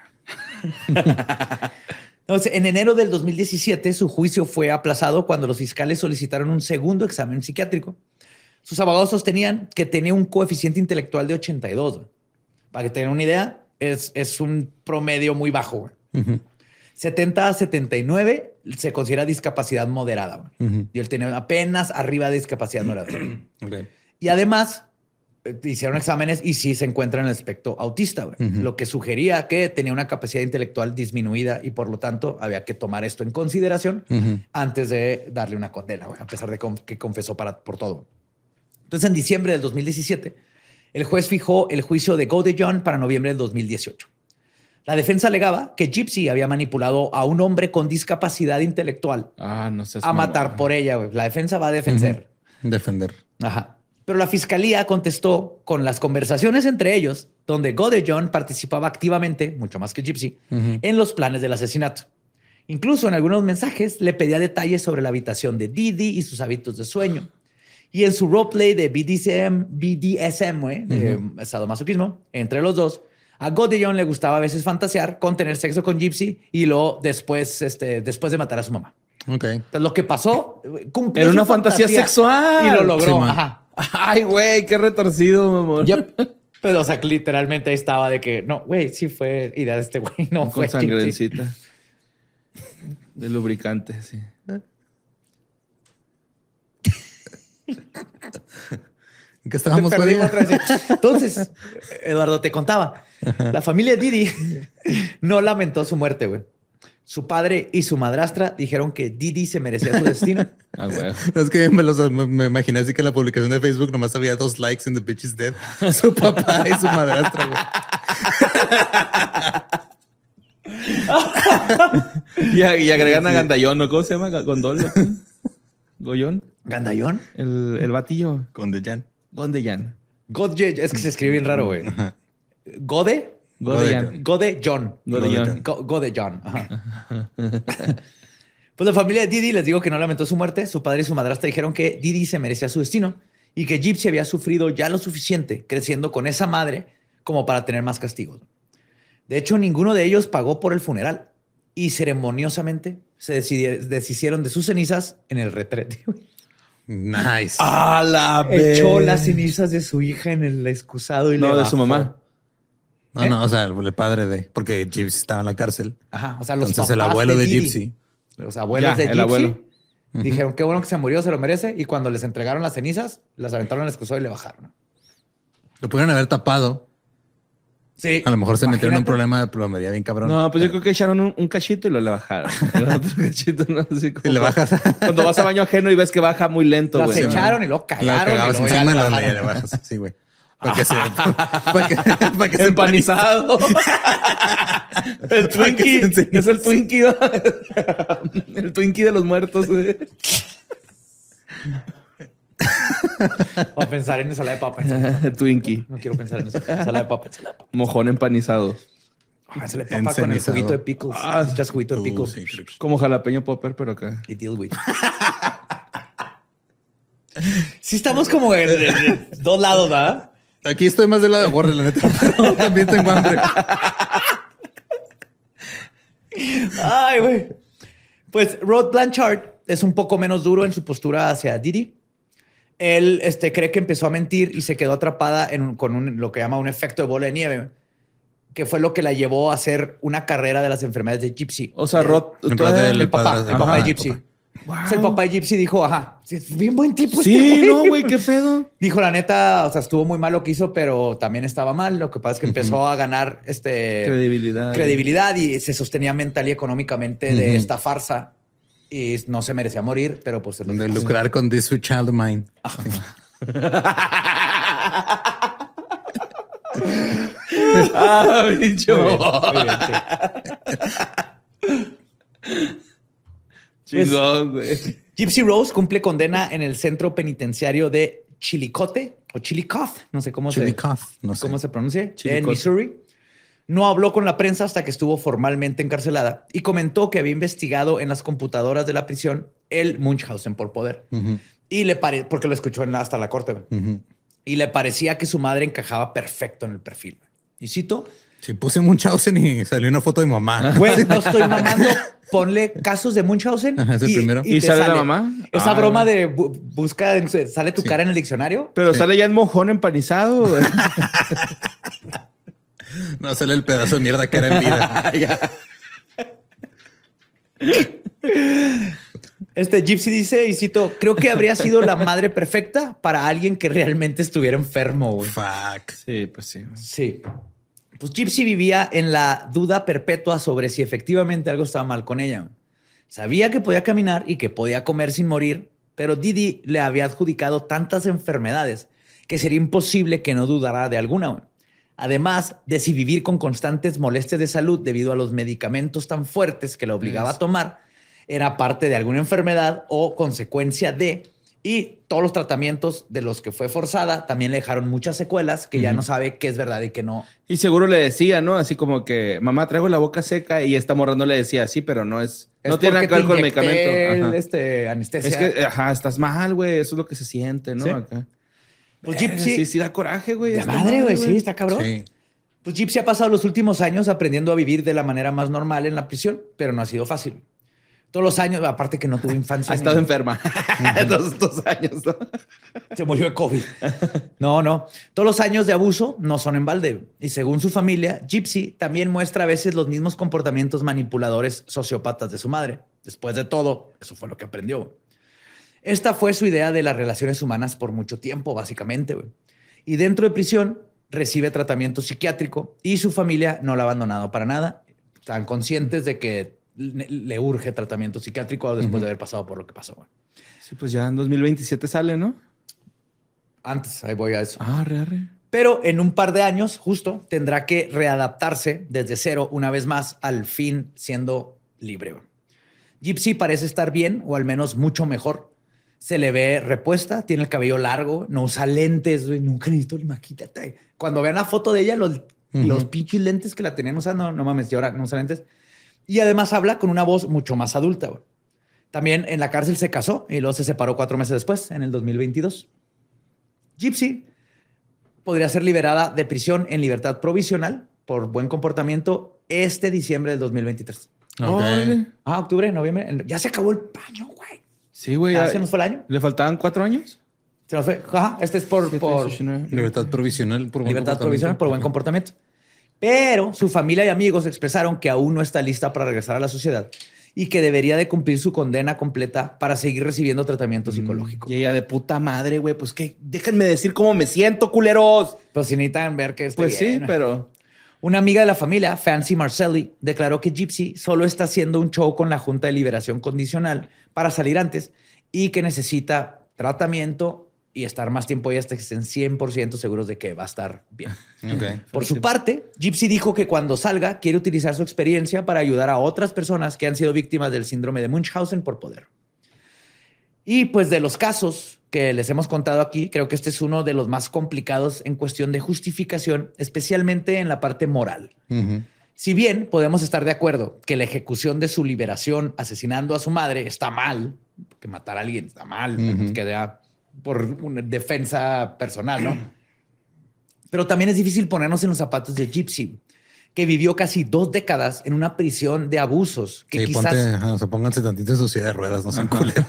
Entonces, en enero del dos mil diecisiete, su juicio fue aplazado cuando los fiscales solicitaron un segundo examen psiquiátrico. Sus abogados sostenían que tenía un coeficiente intelectual de ochenta y dos. Para que tengan una idea, es, es un promedio muy bajo. Güey. Ujú, setenta a setenta y nueve se considera discapacidad moderada. Güey. ujú. Y él tenía apenas arriba de discapacidad moderada. Ok. Y además, eh, hicieron exámenes y sí se encuentra en el espectro autista, güey. Ujú. Lo que sugería que tenía una capacidad intelectual disminuida y por lo tanto había que tomar esto en consideración Ujú. antes de darle una condena, güey, a pesar de con- que confesó para, por todo. Entonces, en diciembre del dos mil diecisiete, el juez fijó el juicio de Godejohn para noviembre del dos mil dieciocho. La defensa alegaba que Gypsy había manipulado a un hombre con discapacidad intelectual Ah, no seas a matar mamón. por ella. Güey. La defensa va a defender. Defender. Ajá. Pero la fiscalía contestó con las conversaciones entre ellos, donde Godejohn participaba activamente, mucho más que Gypsy, Ujú. en los planes del asesinato. Incluso en algunos mensajes le pedía detalles sobre la habitación de Didi y sus hábitos de sueño. Y en su roleplay de B D S M, B D S M, güey, de sadomasoquismo, entre los dos, a Godejohn le gustaba a veces fantasear con tener sexo con Gypsy y luego después, este, después de matar a su mamá. Ok. Entonces, lo que pasó, güey, cumplió Era su una fantasía sexual. y lo logró. Sí, man. Ajá. Ay, güey, qué retorcido, mamón. Yep. Pero, o sea, que literalmente ahí estaba de que, no, güey, sí fue idea de este güey, no fue Con Gypsy. sangrecita. De lubricante, sí. ¿En qué estábamos Te perdimos todavía? otra vez. Entonces, Eduardo, te contaba. La familia Didi no lamentó su muerte, güey. Su padre y su madrastra dijeron que Didi se merecía su destino. Ah, güey. Es que me, los, me, me imaginé así que en la publicación de Facebook nomás había dos likes en The Bitch is Dead. Su papá y su madrastra, güey. Y, a- y agregan a Gandayón, ¿no? ¿Cómo se llama? Gondol. Goyón. ¿Gandayón? El, el batillo. Con The Jan. Gondeyan. Godje, es que se escribe bien raro, güey. ¿Gode? Godeyan. Gode John. Godeyan. Go- Gode John. Ajá. Pues la familia de Didi les digo que no lamentó su muerte. Su padre y su madrastra dijeron que Didi se merecía su destino y que Gypsy había sufrido ya lo suficiente creciendo con esa madre como para tener más castigos. De hecho, ninguno de ellos pagó por el funeral y ceremoniosamente se decidi- deshicieron de sus cenizas en el retrete. Nice. ¡A la Echó las cenizas de su hija en el excusado y le No, de bajó. su mamá. No, no, o sea, el, el padre de, porque Gypsy estaba en la cárcel. Ajá, o sea, los Entonces el papás abuelo de Didi, Gypsy. los abuelos Ya, de el Gypsy, abuelo. dijeron qué bueno que se murió, se lo merece. Y cuando les entregaron las cenizas, las aventaron al excusado y le bajaron. Lo pudieron haber tapado. Sí. A lo mejor se metieron en un Imagínate. problema de plomería bien cabrón. No, pues yo creo que echaron un, un cachito y lo le bajaron. El otro cachito, no así como Y le bajas. Cuando vas a baño ajeno y ves que baja muy lento, Las güey. echaron y luego La cagaron. cagabas y luego ya encima le y la bajaron. le bajas. Sí, güey. Para que se, para que, para que se Empanizado. El Twinkie. Para que se Es el Twinkie. ¿no? El Twinkie de los muertos, güey. Voy a pensar en ensalada de papa. Twinkie. No quiero pensar en eso. Ensalada de papa. Ensalada de papa. Mojón empanizado. Ah, ensalada de papa con el Encenizado. juguito de pickles. Ah, Echas juguito de Uh, pickles. sí. Como jalapeño popper, pero acá. Y deal with. Sí estamos como en, en- en dos lados, ¿verdad? Aquí estoy más del lado de Warren, la neta. Pero también tengo hambre. Ay, güey. Pues Rod Blanchard es un poco menos duro en su postura hacia Didi. Él este, cree que empezó a mentir y se quedó atrapada en un- con un- lo que llama un efecto de bola de nieve, que fue lo que la llevó a hacer una carrera de las enfermedades de Gypsy. O sea, De- Rod. En tú plan eres- del el papá, padre- el papá Ajá, de el Gypsy. papá. Entonces, el papá de Gypsy dijo, ajá, sí, es bien buen tipo. este Sí, güey". no, güey, qué pedo. Dijo, la neta, o sea, estuvo muy mal lo que hizo, pero también estaba mal. Lo que pasa es que empezó a ganar este, Credibilidad. credibilidad y se sostenía mental y económicamente de Ujú. esta farsa y no se merecía morir, pero pues... se lo- De lucrar con This Sweet Child of Mine. Ah, pinche Muy bien, mamón. muy bien, sí. Chingón, güey. Gypsy Rose cumple condena en el centro penitenciario de Chillicothe o Chillicothe, no sé cómo Chili se, cough, no sé. cómo se pronuncia, Chillicothe. en Missouri. No habló con la prensa hasta que estuvo formalmente encarcelada y comentó que había investigado en las computadoras de la prisión el Munchausen por poder. Ujú, Y le pare porque lo escuchó en la- hasta la corte. güey. ujú. Y le parecía que su madre encajaba perfecto en el perfil. Y cito, Sí, puse Munchausen y salió una foto de mi mamá. güey, no estoy mamando. Ponle casos de Munchausen. Ajá, es el primero. ¿Y te sale la mamá? Esa Ah. broma de bu- busca, en- sale tu Sí. cara en el diccionario. Pero sale ya en mojón empanizado, güey. No sale el pedazo de mierda que era en vida. Este Gypsy dice, y cito, creo que habría sido la madre perfecta para alguien que realmente estuviera enfermo. Güey. Fuck. Sí, pues sí. Sí. Pues Gypsy vivía en la duda perpetua sobre si efectivamente algo estaba mal con ella. Sabía que podía caminar y que podía comer sin morir, pero Didi le había adjudicado tantas enfermedades que sería imposible que no dudara de alguna. Además de si vivir con constantes molestias de salud debido a los medicamentos tan fuertes que la obligaba a tomar era parte de alguna enfermedad o consecuencia de, y todos los tratamientos de los que fue forzada también le dejaron muchas secuelas que ya no sabe qué es verdad y qué no. Y seguro le decía, ¿no? Así como que, mamá, traigo la boca seca y esta morra no le decía, sí, pero no es... No Es tiene nada que porque ver con el te inyecté medicamento. el, Ajá. este, anestesia. Es que, ajá, estás mal, güey. Eso es lo que se siente, ¿no? Sí. Acá. Pues Verga, Gypsy- sí, sí da coraje, güey. de esta madre, güey, sí, está cabrón. Sí. Pues Gypsy ha pasado los últimos años aprendiendo a vivir de la manera más normal en la prisión, pero no ha sido fácil. Todos los años, aparte que no tuvo infancia. Ha ni- estado enferma todos estos años, ¿no? Se murió de COVID. No, no. Todos los años de abuso no son en balde. Y según su familia, Gypsy también muestra a veces los mismos comportamientos manipuladores sociópatas de su madre. Después de todo, eso fue lo que aprendió. Esta fue su idea de las relaciones humanas por mucho tiempo, básicamente. Güey. Y dentro de prisión recibe tratamiento psiquiátrico y su familia no la ha abandonado para nada. Están conscientes de que le, le urge tratamiento psiquiátrico después de haber pasado por lo que pasó. Güey. Sí, pues ya en dos mil veintisiete sale, ¿no? Antes, ahí voy a eso. Ah, re, re. Pero en un par de años, justo, tendrá que readaptarse desde cero una vez más, al fin siendo libre. Gypsy parece estar bien, o al menos mucho mejor. Se le ve repuesta, tiene el cabello largo, no usa lentes, güey, nunca necesito ni maquillate. Cuando vean la foto de ella, los, Ujú. los pinches lentes que la tenían usando, no mames, y ahora no usa lentes. Y además habla con una voz mucho más adulta. Güey. También en la cárcel se casó y luego se separó cuatro meses después, en el dos mil veintidós. Gypsy podría ser liberada de prisión en libertad provisional por buen comportamiento este diciembre del dos mil veintitrés. Ok. Órale. Ah, octubre, noviembre. en- Ya se acabó el año, güey. Sí, güey. Ya ya- se nos fue el año. ¿Le faltaban cuatro años? Se nos fue. Ajá, este es por, por Libertad provisional por buen libertad comportamiento. provisional, por buen comportamiento. Pero su familia y amigos expresaron que aún no está lista para regresar a la sociedad y que debería de cumplir su condena completa para seguir recibiendo tratamiento psicológico. Y ella de puta madre, güey. Pues que déjenme decir cómo me siento, culeros. Pero si necesitan ver que esté Pues sí, bien. pero... Una amiga de la familia, Fancy Marcelli, declaró que Gypsy solo está haciendo un show con la Junta de Liberación Condicional para salir antes y que necesita tratamiento y estar más tiempo ahí hasta que estén cien por ciento seguros de que va a estar bien. Ok. Por su parte, Gypsy dijo que cuando salga quiere utilizar su experiencia para ayudar a otras personas que han sido víctimas del síndrome de Munchausen por poder. Y pues de los casos que les hemos contado aquí, creo que este es uno de los más complicados en cuestión de justificación, especialmente en la parte moral. Ujú. Si bien podemos estar de acuerdo que la ejecución de su liberación asesinando a su madre está mal, que matar a alguien está mal, Ujú. que da por una defensa personal, ¿no? Pero también es difícil ponernos en los zapatos de Gypsy, que vivió casi dos décadas en una prisión de abusos, que Sí, quizás ponte, ajá, o sea, pónganse tantito en su silla de ruedas, no sean culeros.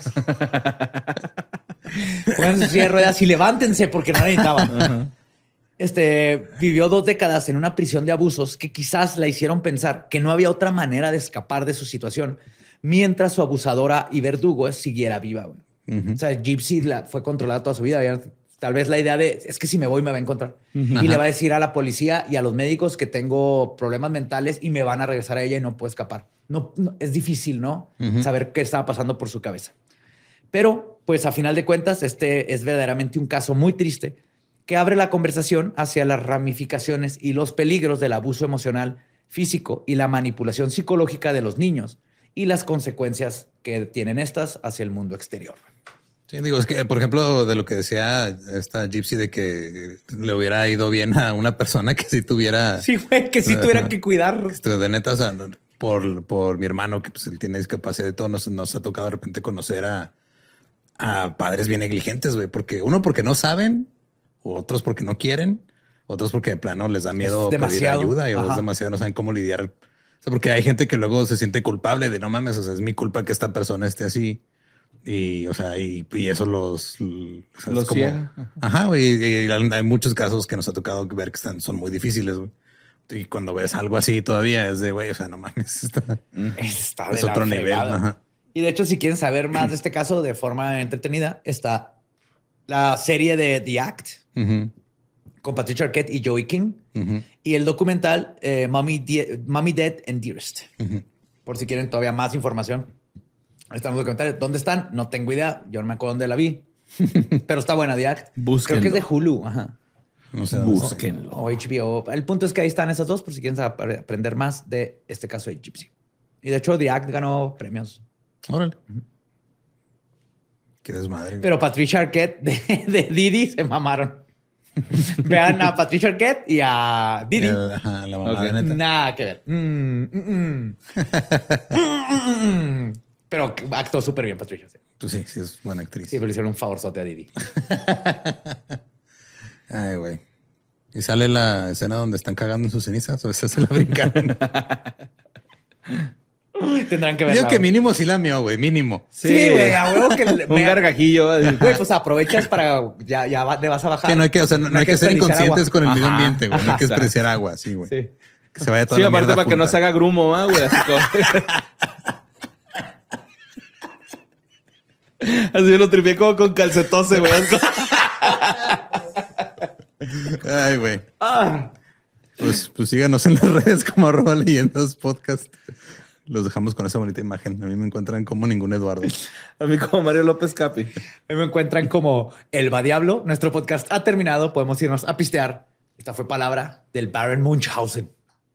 pongan su silla de ruedas y levántense porque no la necesitaban. Este, vivió dos décadas en una prisión de abusos que quizás la hicieron pensar que no había otra manera de escapar de su situación mientras su abusadora y verdugo siguiera viva. Güey. Ujú. O sea, Gypsy la, fue controlada toda su vida. Ya, tal vez la idea de es que si me voy me va a encontrar. Y le va a decir a la policía y a los médicos que tengo problemas mentales y me van a regresar a ella y no puedo escapar. No, no- es difícil, ¿no? Ujú. Saber qué estaba pasando por su cabeza. Pero, pues a final de cuentas, este es verdaderamente un caso muy triste que abre la conversación hacia las ramificaciones y los peligros del abuso emocional, físico y la manipulación psicológica de los niños y las consecuencias que tienen estas hacia el mundo exterior. Sí, digo, es que, por ejemplo, de lo que decía esta Gypsy de que le hubiera ido bien a una persona que sí tuviera... Sí, güey, que sí tuvieran que cuidar. Esto, de neta, o sea, por, por mi hermano, que pues él tiene discapacidad y todo, nos, nos ha tocado de repente conocer a, a padres bien negligentes, güey, porque uno porque no saben, otros porque no quieren, otros porque de plano les da miedo pedir demasiado. ayuda y Ajá. es demasiado, no saben cómo lidiar. O sea, porque hay gente que luego se siente culpable de no mames, o sea, es mi culpa que esta persona esté así. Y, o sea, y, y eso los... o sea, Los es como- ciega. Ajá, güey. Y, y hay muchos casos que nos ha tocado ver que están, son muy difíciles, güey. Y cuando ves algo así todavía es de, güey, o sea, no mames. Está, Está de es la otro nivel. fregada. Ajá. Y de hecho, si quieren saber más de este caso de forma entretenida, está la serie de The Act Ujú, con Patricia Arquette y Joey King ujú, y el documental eh, Mommy, Die- Mommy Dead and Dearest. ujú. Por si quieren todavía más información. Ahí están los documentales. ¿Dónde están? No tengo idea. Yo no me acuerdo dónde la vi. Pero está buena, The Act. Búsquenlo. Creo que es de Hulu. Ajá. No sé, Búsquenlo. O H B O. El punto es que ahí están esas dos por si quieren saber- aprender más de este caso de Gypsy. Y de hecho, The Act ganó premios. Órale. Qué desmadre. Pero Patricia Arquette de, de Didi se mamaron. Vean a Patricia Arquette y a Didi. El- ajá, la mamá Ok. de neta. Nada que ver. Mm, mm, mm. Mm, mm, mm. Pero actuó súper bien Patricia. Sí, Pues sí, sí es buena actriz. sí, pero le hicieron un favorzote a Didi. Ay, güey. Y sale la escena donde están cagando en sus cenizas o esa se la brincaron. Tendrán que ver. Yo que mínimo sí la mío, güey, mínimo. Sí, güey, a huevo que le- Un vea- gargajillo. así. Güey, pues aprovechas para ya, ya va- te vas a bajar. Que no hay que, o sea, no, no hay que ser desperdiciar inconscientes agua. con el medio Ajá, ambiente, güey. No hay que exacto. despreciar agua, sí, güey. Sí. Que se vaya toda Sí, la aparte mierda para que no junta. se haga grumo, ¿ah, güey? Así como... Así lo tripié como con calcetose, güey. Ay, güey. Ah, Pues, pues síganos en las redes como arroba leyendas podcast. Los dejamos con esa bonita imagen. A mí me encuentran como ningún Eduardo. A mí como Mario López Capi. ahí me encuentran como El Va Diablo. Nuestro podcast ha terminado. Podemos irnos a pistear. Esta fue palabra del Baron Munchausen.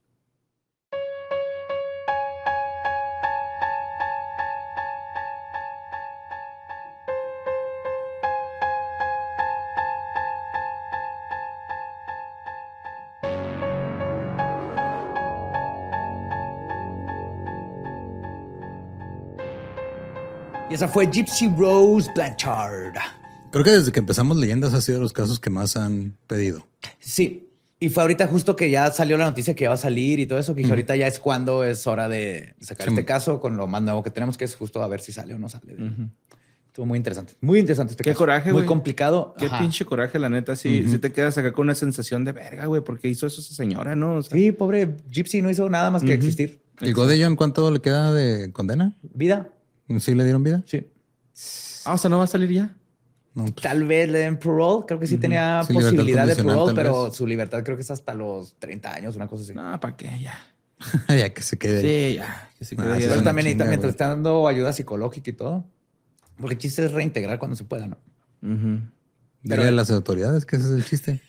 Y esa fue Gypsy Rose Blanchard. Creo que desde que empezamos leyendas ha sido de los casos que más han pedido. Sí. Y fue ahorita justo que ya salió la noticia que iba a salir y todo eso, que dije, ahorita ya es cuando es hora de sacar Sí. este caso con lo más nuevo que tenemos, que es justo a ver si sale o no sale. Estuvo muy interesante. Muy interesante este Qué caso. coraje, Muy güey. complicado. Qué Ajá. pinche coraje, la neta. Sí, Ujú. sí te quedas acá con una sensación de verga, güey. ¿Por qué hizo eso esa señora, no? O sea, Sí, pobre Gypsy no hizo nada más que Ujú. existir. ¿Y Godello en cuánto le queda de condena? Vida. ¿Sí le dieron vida? Sí. Ah, o sea, ¿no va a salir ya? No, pues, Tal vez le den parole. Creo que sí tenía Sí, libertad posibilidad de condicional, parole, tal pero vez. su libertad creo que es hasta los treinta años, una cosa así. No, ¿para qué? Ya. ya que se quede. Sí, ya. Que se Ah, quede sí, ya. Pero una también, y chinga, también te güey. está dando ayuda psicológica y todo. Porque el chiste es reintegrar cuando se pueda, ¿no? Ujú. Dile a las autoridades que ese es el chiste.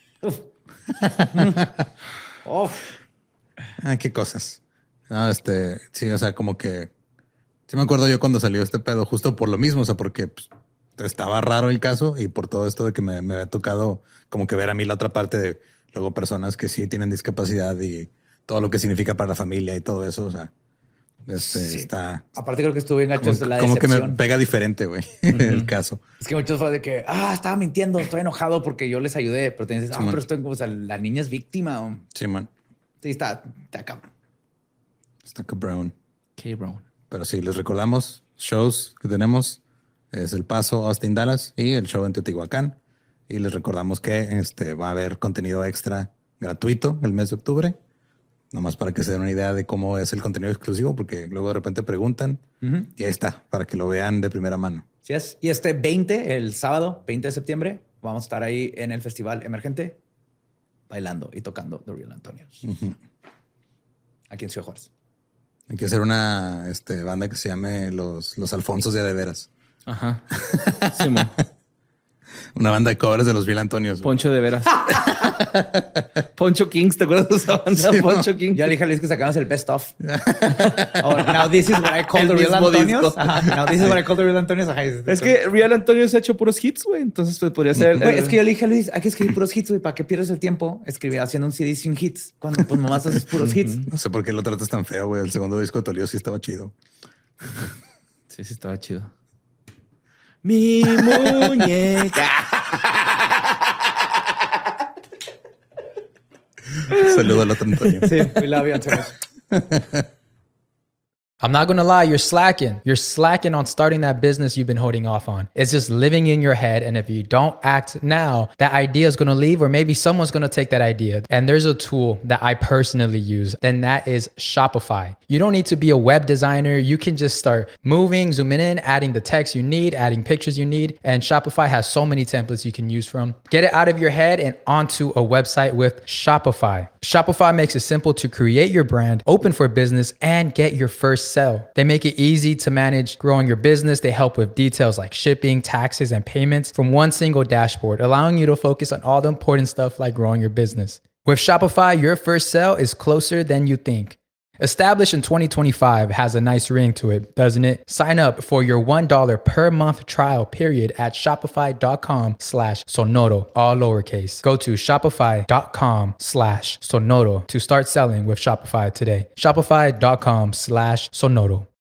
Uf. Ah, qué cosas. No, este, sí, o sea, como que sí me acuerdo yo cuando salió este pedo, justo por lo mismo, o sea, porque pues, estaba raro el caso y por todo esto de que me, me había tocado como que ver a mí la otra parte de luego personas que sí tienen discapacidad y todo lo que significa para la familia y todo eso, o sea, este, Sí. está Aparte creo que estuvo bien gacho como, la como que me decepción. pega diferente, güey, el caso. Es que muchos fue de que, ah, estaba mintiendo, estoy enojado porque yo les ayudé. Pero te dices, ah, Sí, man. pero estoy, o sea, la niña es víctima. o- Sí, man, Sí, está, está cabrón. está cabrón. Ok, bro. Pero sí, les recordamos shows que tenemos. Es El Paso, Austin, Dallas y el show en Teotihuacán. Y les recordamos que este, va a haber contenido extra gratuito el mes de octubre. Nomás para que se den una idea de cómo es el contenido exclusivo, porque luego de repente preguntan y ahí está, para que lo vean de primera mano. Sí es. Y este veinte, el sábado, veinte de septiembre, vamos a estar ahí en el Festival Emergente bailando y tocando The Real Antonios. Ujú. Aquí en Ciudad Juárez. Hay que hacer una este, banda que se llame Los, los Alfonsos de De Veras. Ajá. Sí, man. Una banda de covers de los Bill Antonios. Poncho de veras. Poncho Kings, ¿te acuerdas de esa banda? Sí, Poncho Kings. Ya le dije a Luis que sacamos el best of. Oh, now this is what I call El the real mismo Antonios. disco. Ajá, now this is what I call the real Antonios. Ajá, Es que Real Antonio se ha hecho puros hits, güey. Entonces pues, podría ser. Güey, eh, es que yo le dije a Luis, hay que escribir puros hits, güey, para que pierdas el tiempo escribir haciendo un C D sin hits. Cuando pues nomás haces puros hits. No sé por qué lo tratas tan feo, güey. El segundo disco de Tolio sí estaba chido. Sí, sí, estaba chido. Mi muñeca. Saludo al otro Antonio. Sí, we love you, Antonio. I'm not gonna lie, you're slacking. You're slacking on starting that business you've been holding off on. It's just living in your head. And if you don't act now, that idea is gonna leave, or maybe someone's gonna take that idea. And there's a tool that I personally use, and that is Shopify. You don't need to be a web designer. You can just start moving, zooming in, adding the text you need, adding pictures you need. And Shopify has so many templates you can use from. Get it out of your head and onto a website with Shopify. Shopify makes it simple to create your brand, open for business, and get your first sell. They make it easy to manage growing your business. They help with details like shipping, taxes, and payments from one single dashboard, allowing you to focus on all the important stuff like growing your business. With Shopify, your first sale is closer than you think. Established in twenty twenty-five has a nice ring to it, doesn't it? Sign up for your one dollar per month trial period at shopify.com slash sonoro, all lowercase. Go to shopify.com slash sonoro to start selling with Shopify today. Shopify.com slash sonoro.